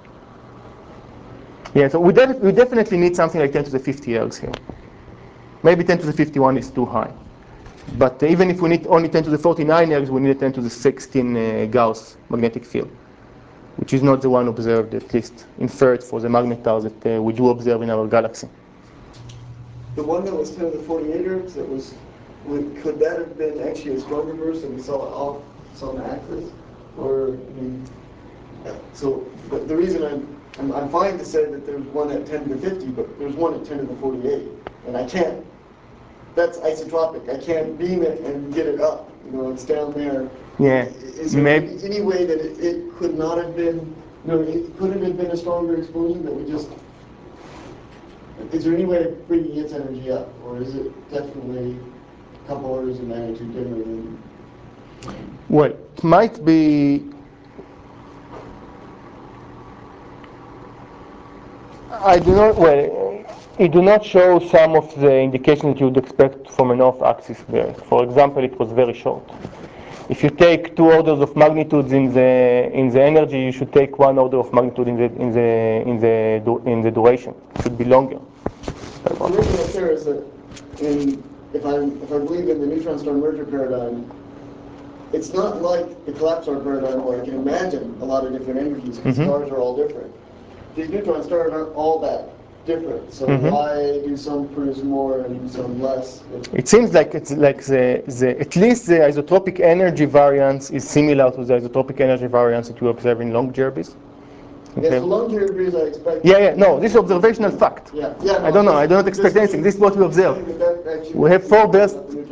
Yeah, so we, def we definitely need something like ten to the fifty ergs here. Maybe ten to the fifty-one is too high, but uh, even if we need only ten to the forty-nine ergs, we need a ten to the sixteen uh, Gauss magnetic field, which is not the one observed, at least inferred for the magnetars that uh, we do observe in our galaxy. The one that was ten to the forty-eight ergs, that was, would, could that have been actually a stronger burst and we saw it off some axis? Or, I mean, yeah. So the, the reason I'm, I'm, I'm fine to say that there's one at ten to the fifty, but there's one at ten to the forty-eight. And I can't, that's isotropic. I can't beam it and get it up. You know, it's down there. Yeah, Is there maybe. any, any way that it, it could not have been, you know, it could it have been a stronger explosion that we just, is there any way of bringing its energy up? Or is it definitely a couple orders of magnitude different than? Well, it might be. I do not. Well, it do not show some of the indications that you would expect from an off-axis burst. For example, it was very short. If you take two orders of magnitudes in the in the energy, you should take one order of magnitude in the in the in the in the duration. It should be longer. The reason I care is that in, if I if I believe in the neutron star merger paradigm, it's not like the collapsar paradigm where I can imagine a lot of different energies because Mm-hmm. stars are all different. These neutron stars aren't all that different, so Mm-hmm. why do some produce more and some less? It seems like it's like the, the at least the isotropic energy variance is similar to the isotropic energy variance that you observe in long G R Bs. Yeah, so long G R Bs I expect. Yeah, yeah, no, this is observational fact. Yeah, yeah. No, I don't know, this, I don't expect this anything. This is what we observe. That that actually We have four bursts,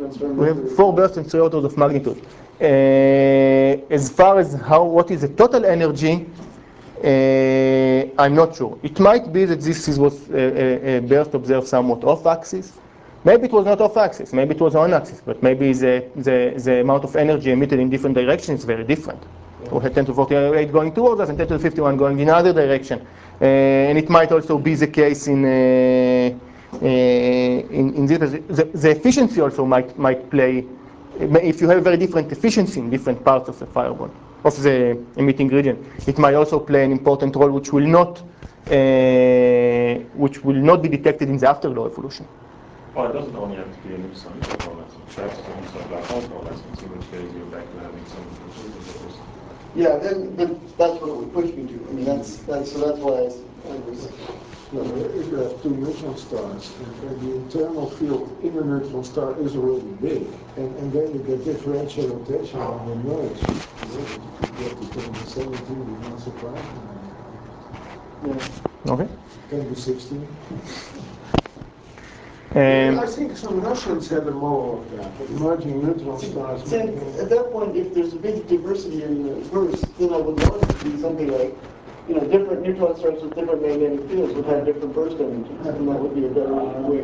transfer. We have four bursts and three orders of magnitude. Uh, as far as how what is the total energy, uh, I'm not sure. It might be that this is was a, a, a burst observed somewhat off axis. Maybe it was not off axis. Maybe it was on axis. But maybe the the, the amount of energy emitted in different directions is very different. We had ten to the forty-eight going towards us and ten to the fifty-one going in another direction. Uh, and it might also be the case in uh, uh, in, in this. The, the efficiency also might might play. If you have very different efficiency in different parts of the fireball, of the emitting region, it might also play an important role, which will not uh, which will not be detected in the afterglow evolution. Well, it doesn't only have to be a new sun coalescence. Perhaps it's a new sun black hole coalescence, in which case you're back to having some completely different. Yeah, then, but that's what it would push me to. I mean, that's, that's, so that's why I, I was. No, if you have two neutron stars, and the internal field in the neutron star is already big, and, and then you get differential rotation on the merge, you get to ten to seventeen, you're not surprised. Yeah. Okay. ten to sixteen. Um, I think some Russians had a model of that, but merging neutron stars. See, at that point, if there's a big diversity in the burst, then I would want it to be something like, you know, different neutron stars with different magnetic fields would have different burst energies, and that would be a better way.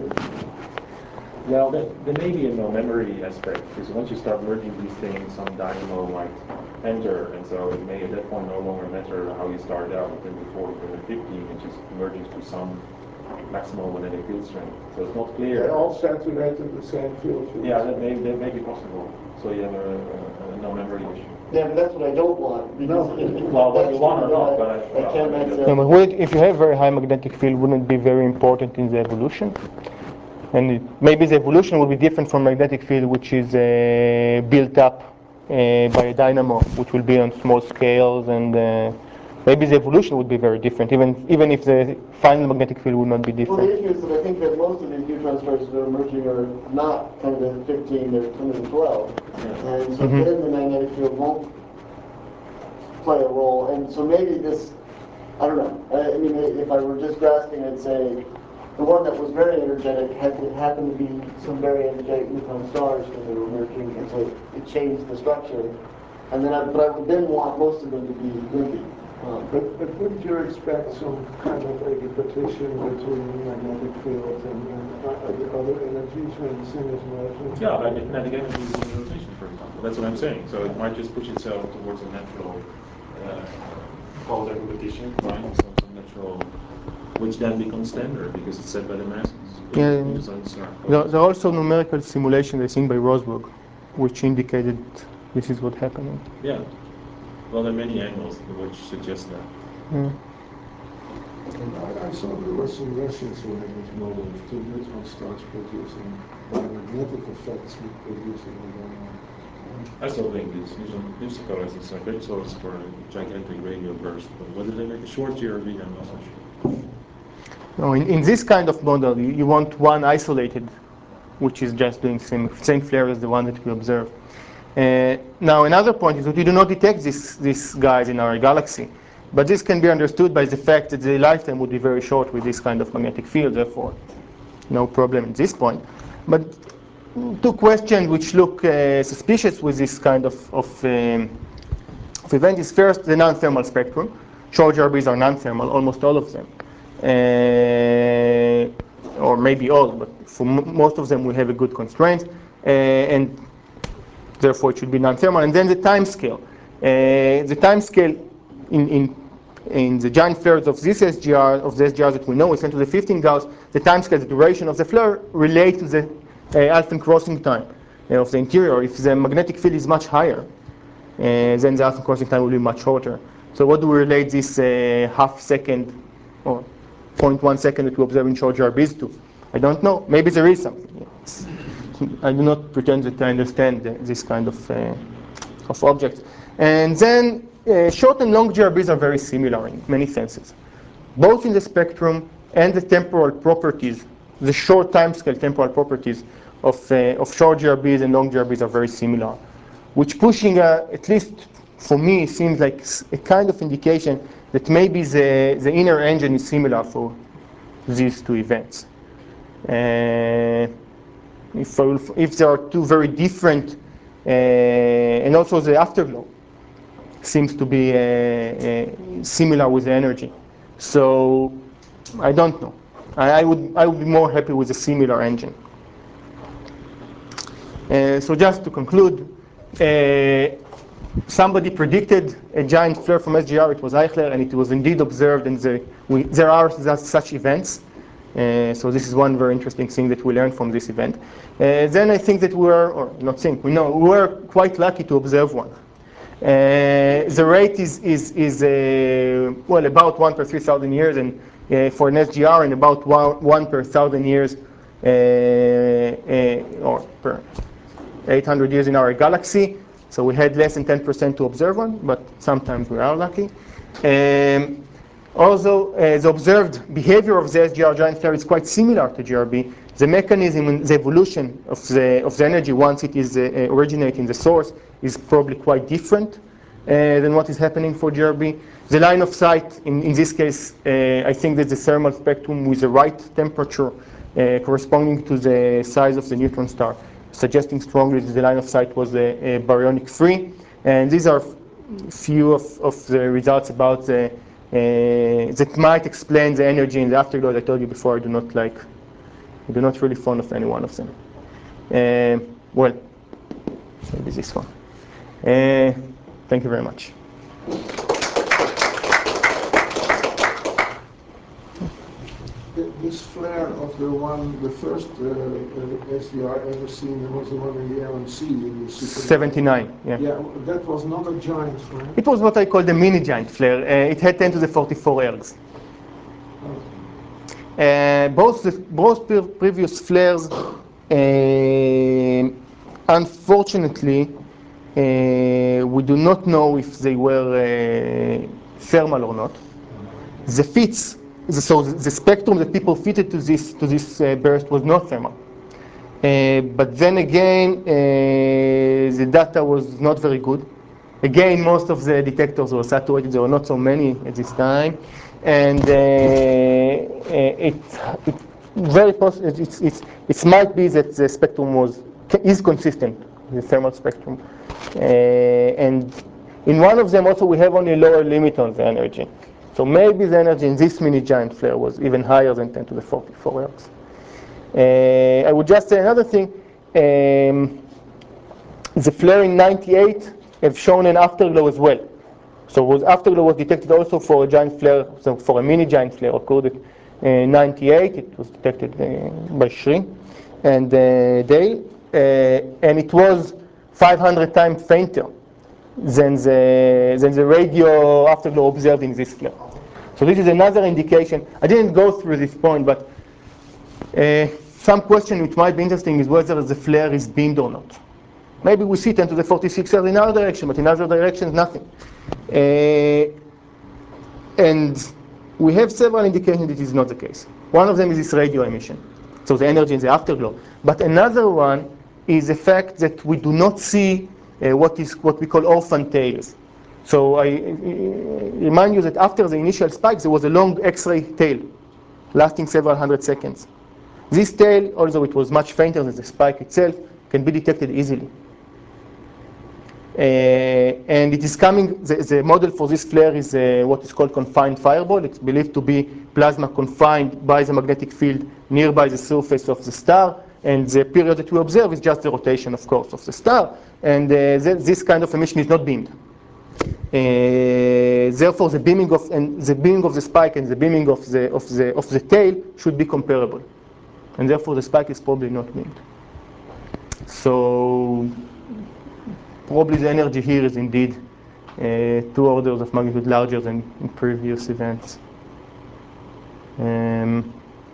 Well, there, there may be a no memory aspect, because once you start merging these things, some dynamo might enter, and so it may at that point no longer matter how you started out with ten to four, ten to fifteen, it just merges to some maximal magnetic field strength. So it's not clear. They all saturate in the same field. Yeah, that may, that may be possible. So you have a, a, a no memory issue. Yeah, but that's what I don't want. Because No. if, if Well, what that's you want or true, not, then I, but I- I can't well, accept. no, but would it, if you have very high magnetic field, wouldn't it be very important in the evolution? And it, maybe the evolution will be different from magnetic field, which is uh, built up uh, by a dynamo, which will be on small scales, and uh, maybe the evolution would be very different, even even if the final magnetic field would not be Well, the different. issue is that I think that most of these neutron stars that are emerging are not ten to fifteen, they're ten to twelve. And so Mhm. then the magnetic field won't play a role. And so maybe this, I don't know. I, I mean, if I were just grasping, I'd say the one that was very energetic had to happen to be some very energetic neutron stars when they were emerging, and so it changed the structure. And then I, but I would then want most of them to be wimpy. Um, But, but wouldn't you expect some kind of a repetition between magnetic field and, and uh, the other energies when the thing is merging? Yeah, like the kinetic energy is in rotation, for example. That's what I'm saying. So it might just push itself towards a natural uh, call that repetition, right? Some, some natural, which then becomes standard because it's set by the masses. Yeah, You just start there, there are also numerical simulations, I think, by Rosberg, which indicated this is what happened. Yeah. Well, there are many angles which suggest that. Mm. I, I saw there were some Russians who had this model of two neutron stars producing magnetic effects producing a dynamo. I still think these Newton coalescence are good source for a gigantic radio burst, but whether they make a short G R V, I'm not so sure. No, in, in this kind of model, you, you want one isolated, which is just doing same same flare as the one that we observed. Uh, now, another point is that we do not detect this, these guys in our galaxy. But this can be understood by the fact that the lifetime would be very short with this kind of magnetic field, therefore, no problem at this point. But two questions which look uh, suspicious with this kind of, of, um, of event is first the non-thermal spectrum. Short G R Bs are non-thermal, almost all of them. Uh, or maybe all, but for m most of them we have a good constraint. Uh, and therefore, it should be non-thermal. And then the time scale. Uh, the time scale in, in, in the giant flares of this S G R, of the S G Rs that we know, is ten to the fifteen Gauss. The time scale, the duration of the flare, relate to the uh, Alfvén crossing time uh, of the interior. If the magnetic field is much higher, uh, then the Alfvén crossing time will be much shorter. So what do we relate this uh, half second or zero point one second that we observe in short G R Bs to? I don't know. Maybe there is something. It's, I do not pretend that I understand this kind of, uh, of objects. And then uh, short and long G R Bs are very similar in many senses, both in the spectrum and the temporal properties, the short timescale temporal properties of, uh, of short G R Bs and long G R Bs are very similar, which pushing, uh, at least for me, seems like a kind of indication that maybe the, the inner engine is similar for these two events. Uh, if, if there are two very different, uh, and also the afterglow seems to be uh, uh, similar with the energy. So I don't know. I, I would I would be more happy with a similar engine. Uh, so just to conclude, uh, somebody predicted a giant flare from S G R. It was Eichler, and it was indeed observed. And the, we, there are such events. Uh, so this is one very interesting thing that we learned from this event. Uh, then I think that we were, or not think, we know we were quite lucky to observe one. Uh, the rate is is is uh, well about one per three thousand years, and uh, for an S G R, and about one, one per thousand years, uh, uh, or per eight hundred years in our galaxy. So we had less than ten percent to observe one, but sometimes we are lucky. Um, also, uh, the observed behavior of the S G R giant flare is quite similar to G R B. The mechanism and the evolution of the of the energy once it is uh, originating the source is probably quite different uh, than what is happening for G R B. The line of sight, in, in this case, uh, I think that the thermal spectrum with the right temperature uh, corresponding to the size of the neutron star, suggesting strongly that the line of sight was a, a baryonic free. And these are few of, of the results about the, uh, that might explain the energy in the afterglow. I told you before, I do not like, I do not really fond of any one of them. Uh, well, maybe this one. Uh, thank you very much. This flare of the one, the first uh, uh, S D R ever seen was the one in the L M C. In the seventy-nine, yeah. Yeah, that was not a giant flare. It was what I call the mini giant flare. Uh, it had ten to the forty-four ergs. Uh, both the both pre previous flares, uh, unfortunately, uh, we do not know if they were uh, thermal or not. The fits, so the spectrum that people fitted to this to this uh, burst was not thermal. Uh, but then again, uh, the data was not very good. Again, most of the detectors were saturated. There were not so many at this time, and uh, it, it very possible. It's, it's, it might be that the spectrum was is consistent with the thermal spectrum, uh, and in one of them also we have only a lower limit on the energy. So maybe the energy in this mini giant flare was even higher than ten to the forty-four ergs. Uh, I would just say another thing. Um, the flare in ninety-eight have shown an afterglow as well. So was afterglow was detected also for a giant flare, so for a mini giant flare occurred at uh, ninety-eight. It was detected uh, by Shri and uh, Dale, uh, and it was five hundred times fainter than the than the radio afterglow observed in this flare. So this is another indication. I didn't go through this point, but uh, some question which might be interesting is whether the flare is beamed or not. Maybe we see ten to the forty-six ergs in our direction, but in other directions, nothing. Uh, and we have several indications that it is not the case. One of them is this radio emission, so the energy in the afterglow. But another one is the fact that we do not see uh, what is what we call orphan tails. So I uh, remind you that after the initial spikes, there was a long X-ray tail lasting several hundred seconds. This tail, although it was much fainter than the spike itself, can be detected easily. Uh, and it is coming, the, the model for this flare is uh, what is called confined fireball. It's believed to be plasma confined by the magnetic field nearby the surface of the star. And the period that we observe is just the rotation, of course, of the star. And uh, th this kind of emission is not beamed. Uh, therefore, the beaming of and the beaming of the spike and the beaming of the of the of the tail should be comparable, and therefore the spike is probably not beamed. So probably the energy here is indeed uh, two orders of magnitude larger than in previous events. Um,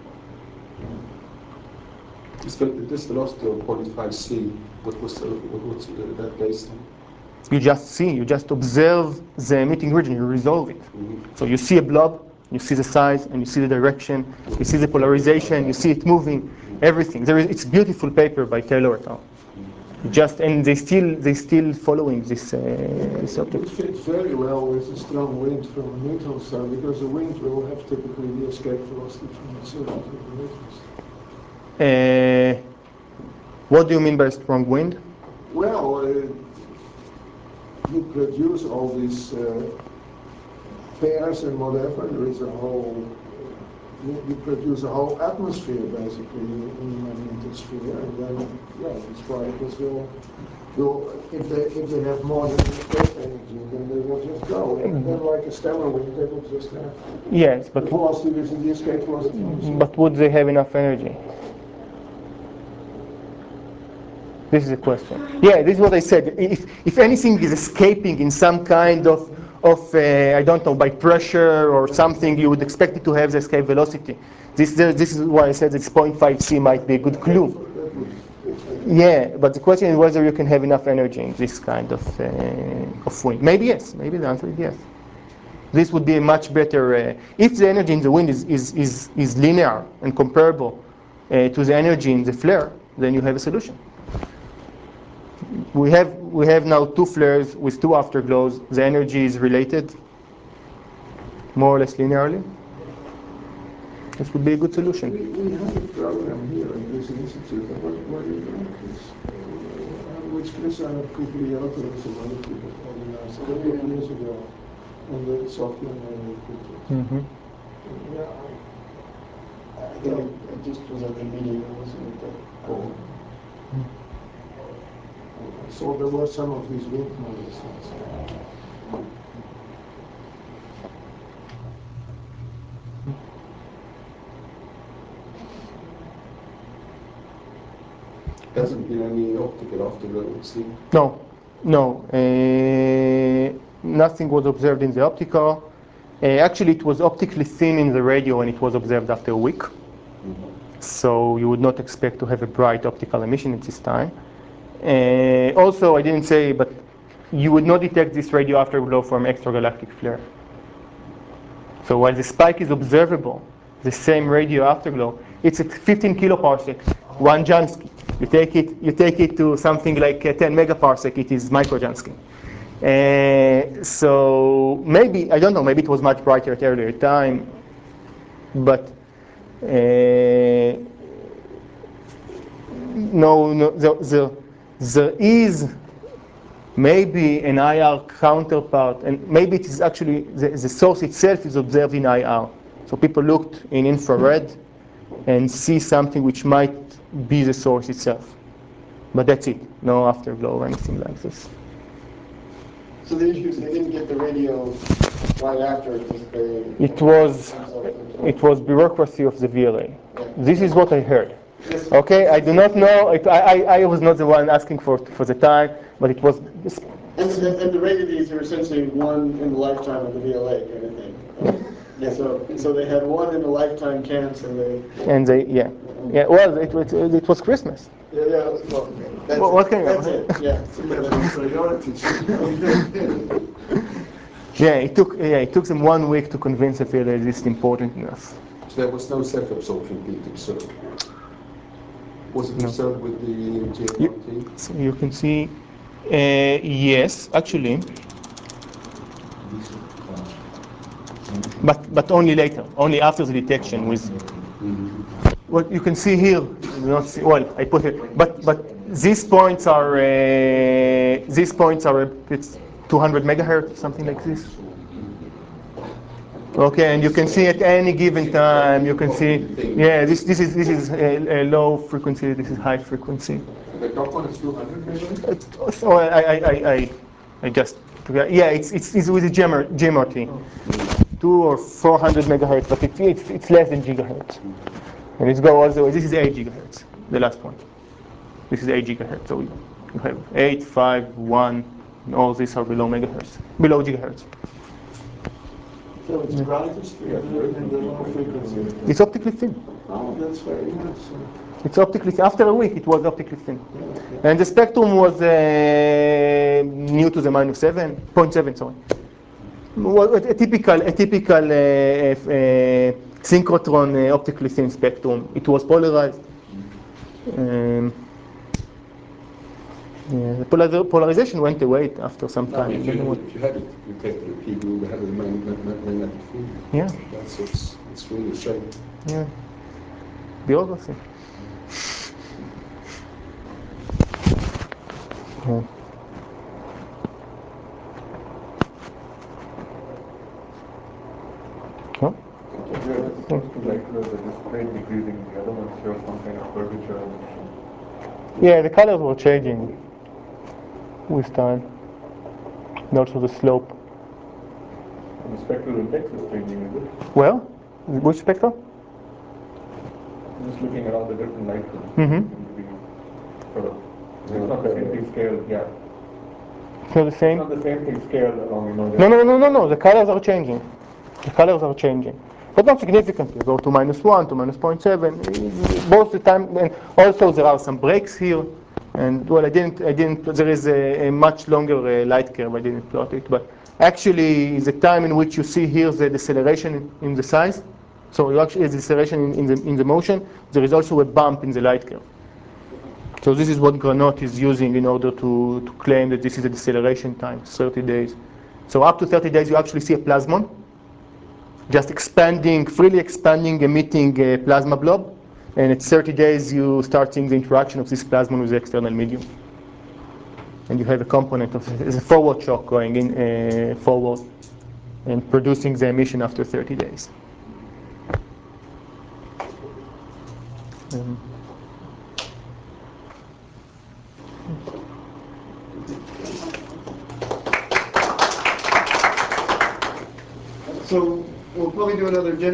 This, this velocity of zero point five c, what was uh, what was uh, that based on? you just see, you just observe the emitting region, you resolve it. Mm-hmm. So you see a blob, you see the size, and you see the direction, you see the polarization, you see it moving, everything. There is, it's a beautiful paper by Taylor et al. Just and they still they still following this uh, this It object. fits very well with a strong wind from a neutron star because the wind will have typically the escape velocity from the surface of the neutron star. Uh, What do you mean by strong wind? Well, uh, you produce all these uh, pairs and whatever. There is a whole. You, you produce a whole atmosphere basically in, in the magnetic sphere, and then yeah, these particles will. will if they if they have more than escape energy, then they will just go. And then, like a stellar wind, they will just have. Yes, but the velocity is the escape velocity. but would they have enough energy? This is a question. Yeah, this is what I said. If, if anything is escaping in some kind of, of uh, I don't know, by pressure or something, you would expect it to have the escape velocity. This, this is why I said this zero point five c might be a good clue. Yeah, but the question is whether you can have enough energy in this kind of, uh, of wind. Maybe yes. Maybe the answer is yes. This would be a much better, uh, if the energy in the wind is, is, is, is linear and comparable uh, to the energy in the flare, then you have a solution. We have we have now two flares with two afterglows. The energy is related, more or less linearly. This would be a good solution. We, we have a program here in this institute. What, what do you think? Uh, which Chris Cugliotto and some other people organized a couple of years ago on the software repeater. Mm-hmm. Yeah. I think it just was at the meeting, it wasn't at the goal. So there were some of these wind models. Hasn't been any optical afterglow, it seems. No, no. Uh, nothing was observed in the optical. Uh, actually, it was optically thin in the radio when it was observed after a week. Mm-hmm. So you would not expect to have a bright optical emission at this time. Uh, also, I didn't say, but you would not detect this radio afterglow from extragalactic flare. So while the spike is observable, the same radio afterglow, it's at fifteen kiloparsec, one Jansky. You take it, you take it to something like uh, ten megaparsec, it is micro Jansky. Uh, so maybe, I don't know, maybe it was much brighter at earlier time, but uh, no, no, the, the, the is maybe an I R counterpart, and maybe it is actually, the, the source itself is observed in I R. So people looked in infrared and see something which might be the source itself. But that's it, no afterglow or anything like this. So the issue is they didn't get the radio right after it was they... It was, it was bureaucracy of the V L A. Yeah. This is what I heard. Yes. Okay, I do not know, it, I, I was not the one asking for, for the time, but it was... And the, and the radios are essentially one in the lifetime of the V L A kind of thing. Yeah, so, so they had one in a lifetime chance, and they... And they, yeah. Yeah, well, it, it, it was Christmas. Yeah, yeah, well, that's Well, it. what can you- That's it, yeah. Priorities. Yeah, it took, yeah, it took them one week to convince the V L A this is important enough. So there was no self-absorption peak observed. Was it No. observed with the J M R T? So you can see, uh, yes, actually, but but only later, only after the detection with. What you can see here, you do not see, well, I put it, but but these points are uh, these points are it's two hundred megahertz, something like this. Okay, and you can see at any given time, you can see, yeah, this this is this is a, a low frequency, this is high frequency. The top one is two hundred megahertz? So I I I I, I just yeah, it's it's, it's with the J M R T, two or four hundred megahertz, but it's it's it's less than gigahertz. And it's go all the way. This is eight gigahertz, the last one. This is eight gigahertz. So you have eight, five, one, and all these are below megahertz, below gigahertz. So it's brightest in the, in the low frequency. It's optically thin. Oh, that's very nice. It's optically thin. After a week, it was optically thin. And the spectrum was uh, new to the minus seven, zero point seven, sorry. Well, a, a typical, a typical uh, uh, synchrotron uh, optically thin spectrum. It was polarized. Um, yeah, the polar polarization went away after some No, time. if you, if you had it detected, the peak, you would have a mag- mag- mag- magnetic field. Yeah. That's what's, it's really a shame. Yeah. Bureaucracy. Yeah. Huh? Yeah, it seems to like the the display decreasing, the other ones show some kind of curvature. Yeah, the colors were changing with time, and also the slope. And the spectral index is changing, is it? Well, which spectrum? Just looking at all the different light films. Mhm. seem to be sort of, it's not the same thing scaled, yeah. It's not the It's same? not the same thing scaled along, you know. the- No, no, no, no, no, the colors are changing. The colors are changing. But not significantly. Go to minus one, to minus zero point seven. Both the time, and also there are some breaks here. And well, I didn't, I didn't, there is a, a much longer uh, light curve, I didn't plot it. But actually, the time in which you see here the deceleration in, in the size, so you actually, the deceleration in, in, the, in the motion, there is also a bump in the light curve. So this is what Granot is using in order to, to claim that this is a deceleration time, thirty days. So up to thirty days, you actually see a plasmon, just expanding, freely expanding, emitting a plasma blob. And at thirty days, you start seeing the interaction of this plasmon with the external medium. And you have a component of it's a forward shock going in uh, forward and producing the emission after thirty days. Um, So we'll probably do another general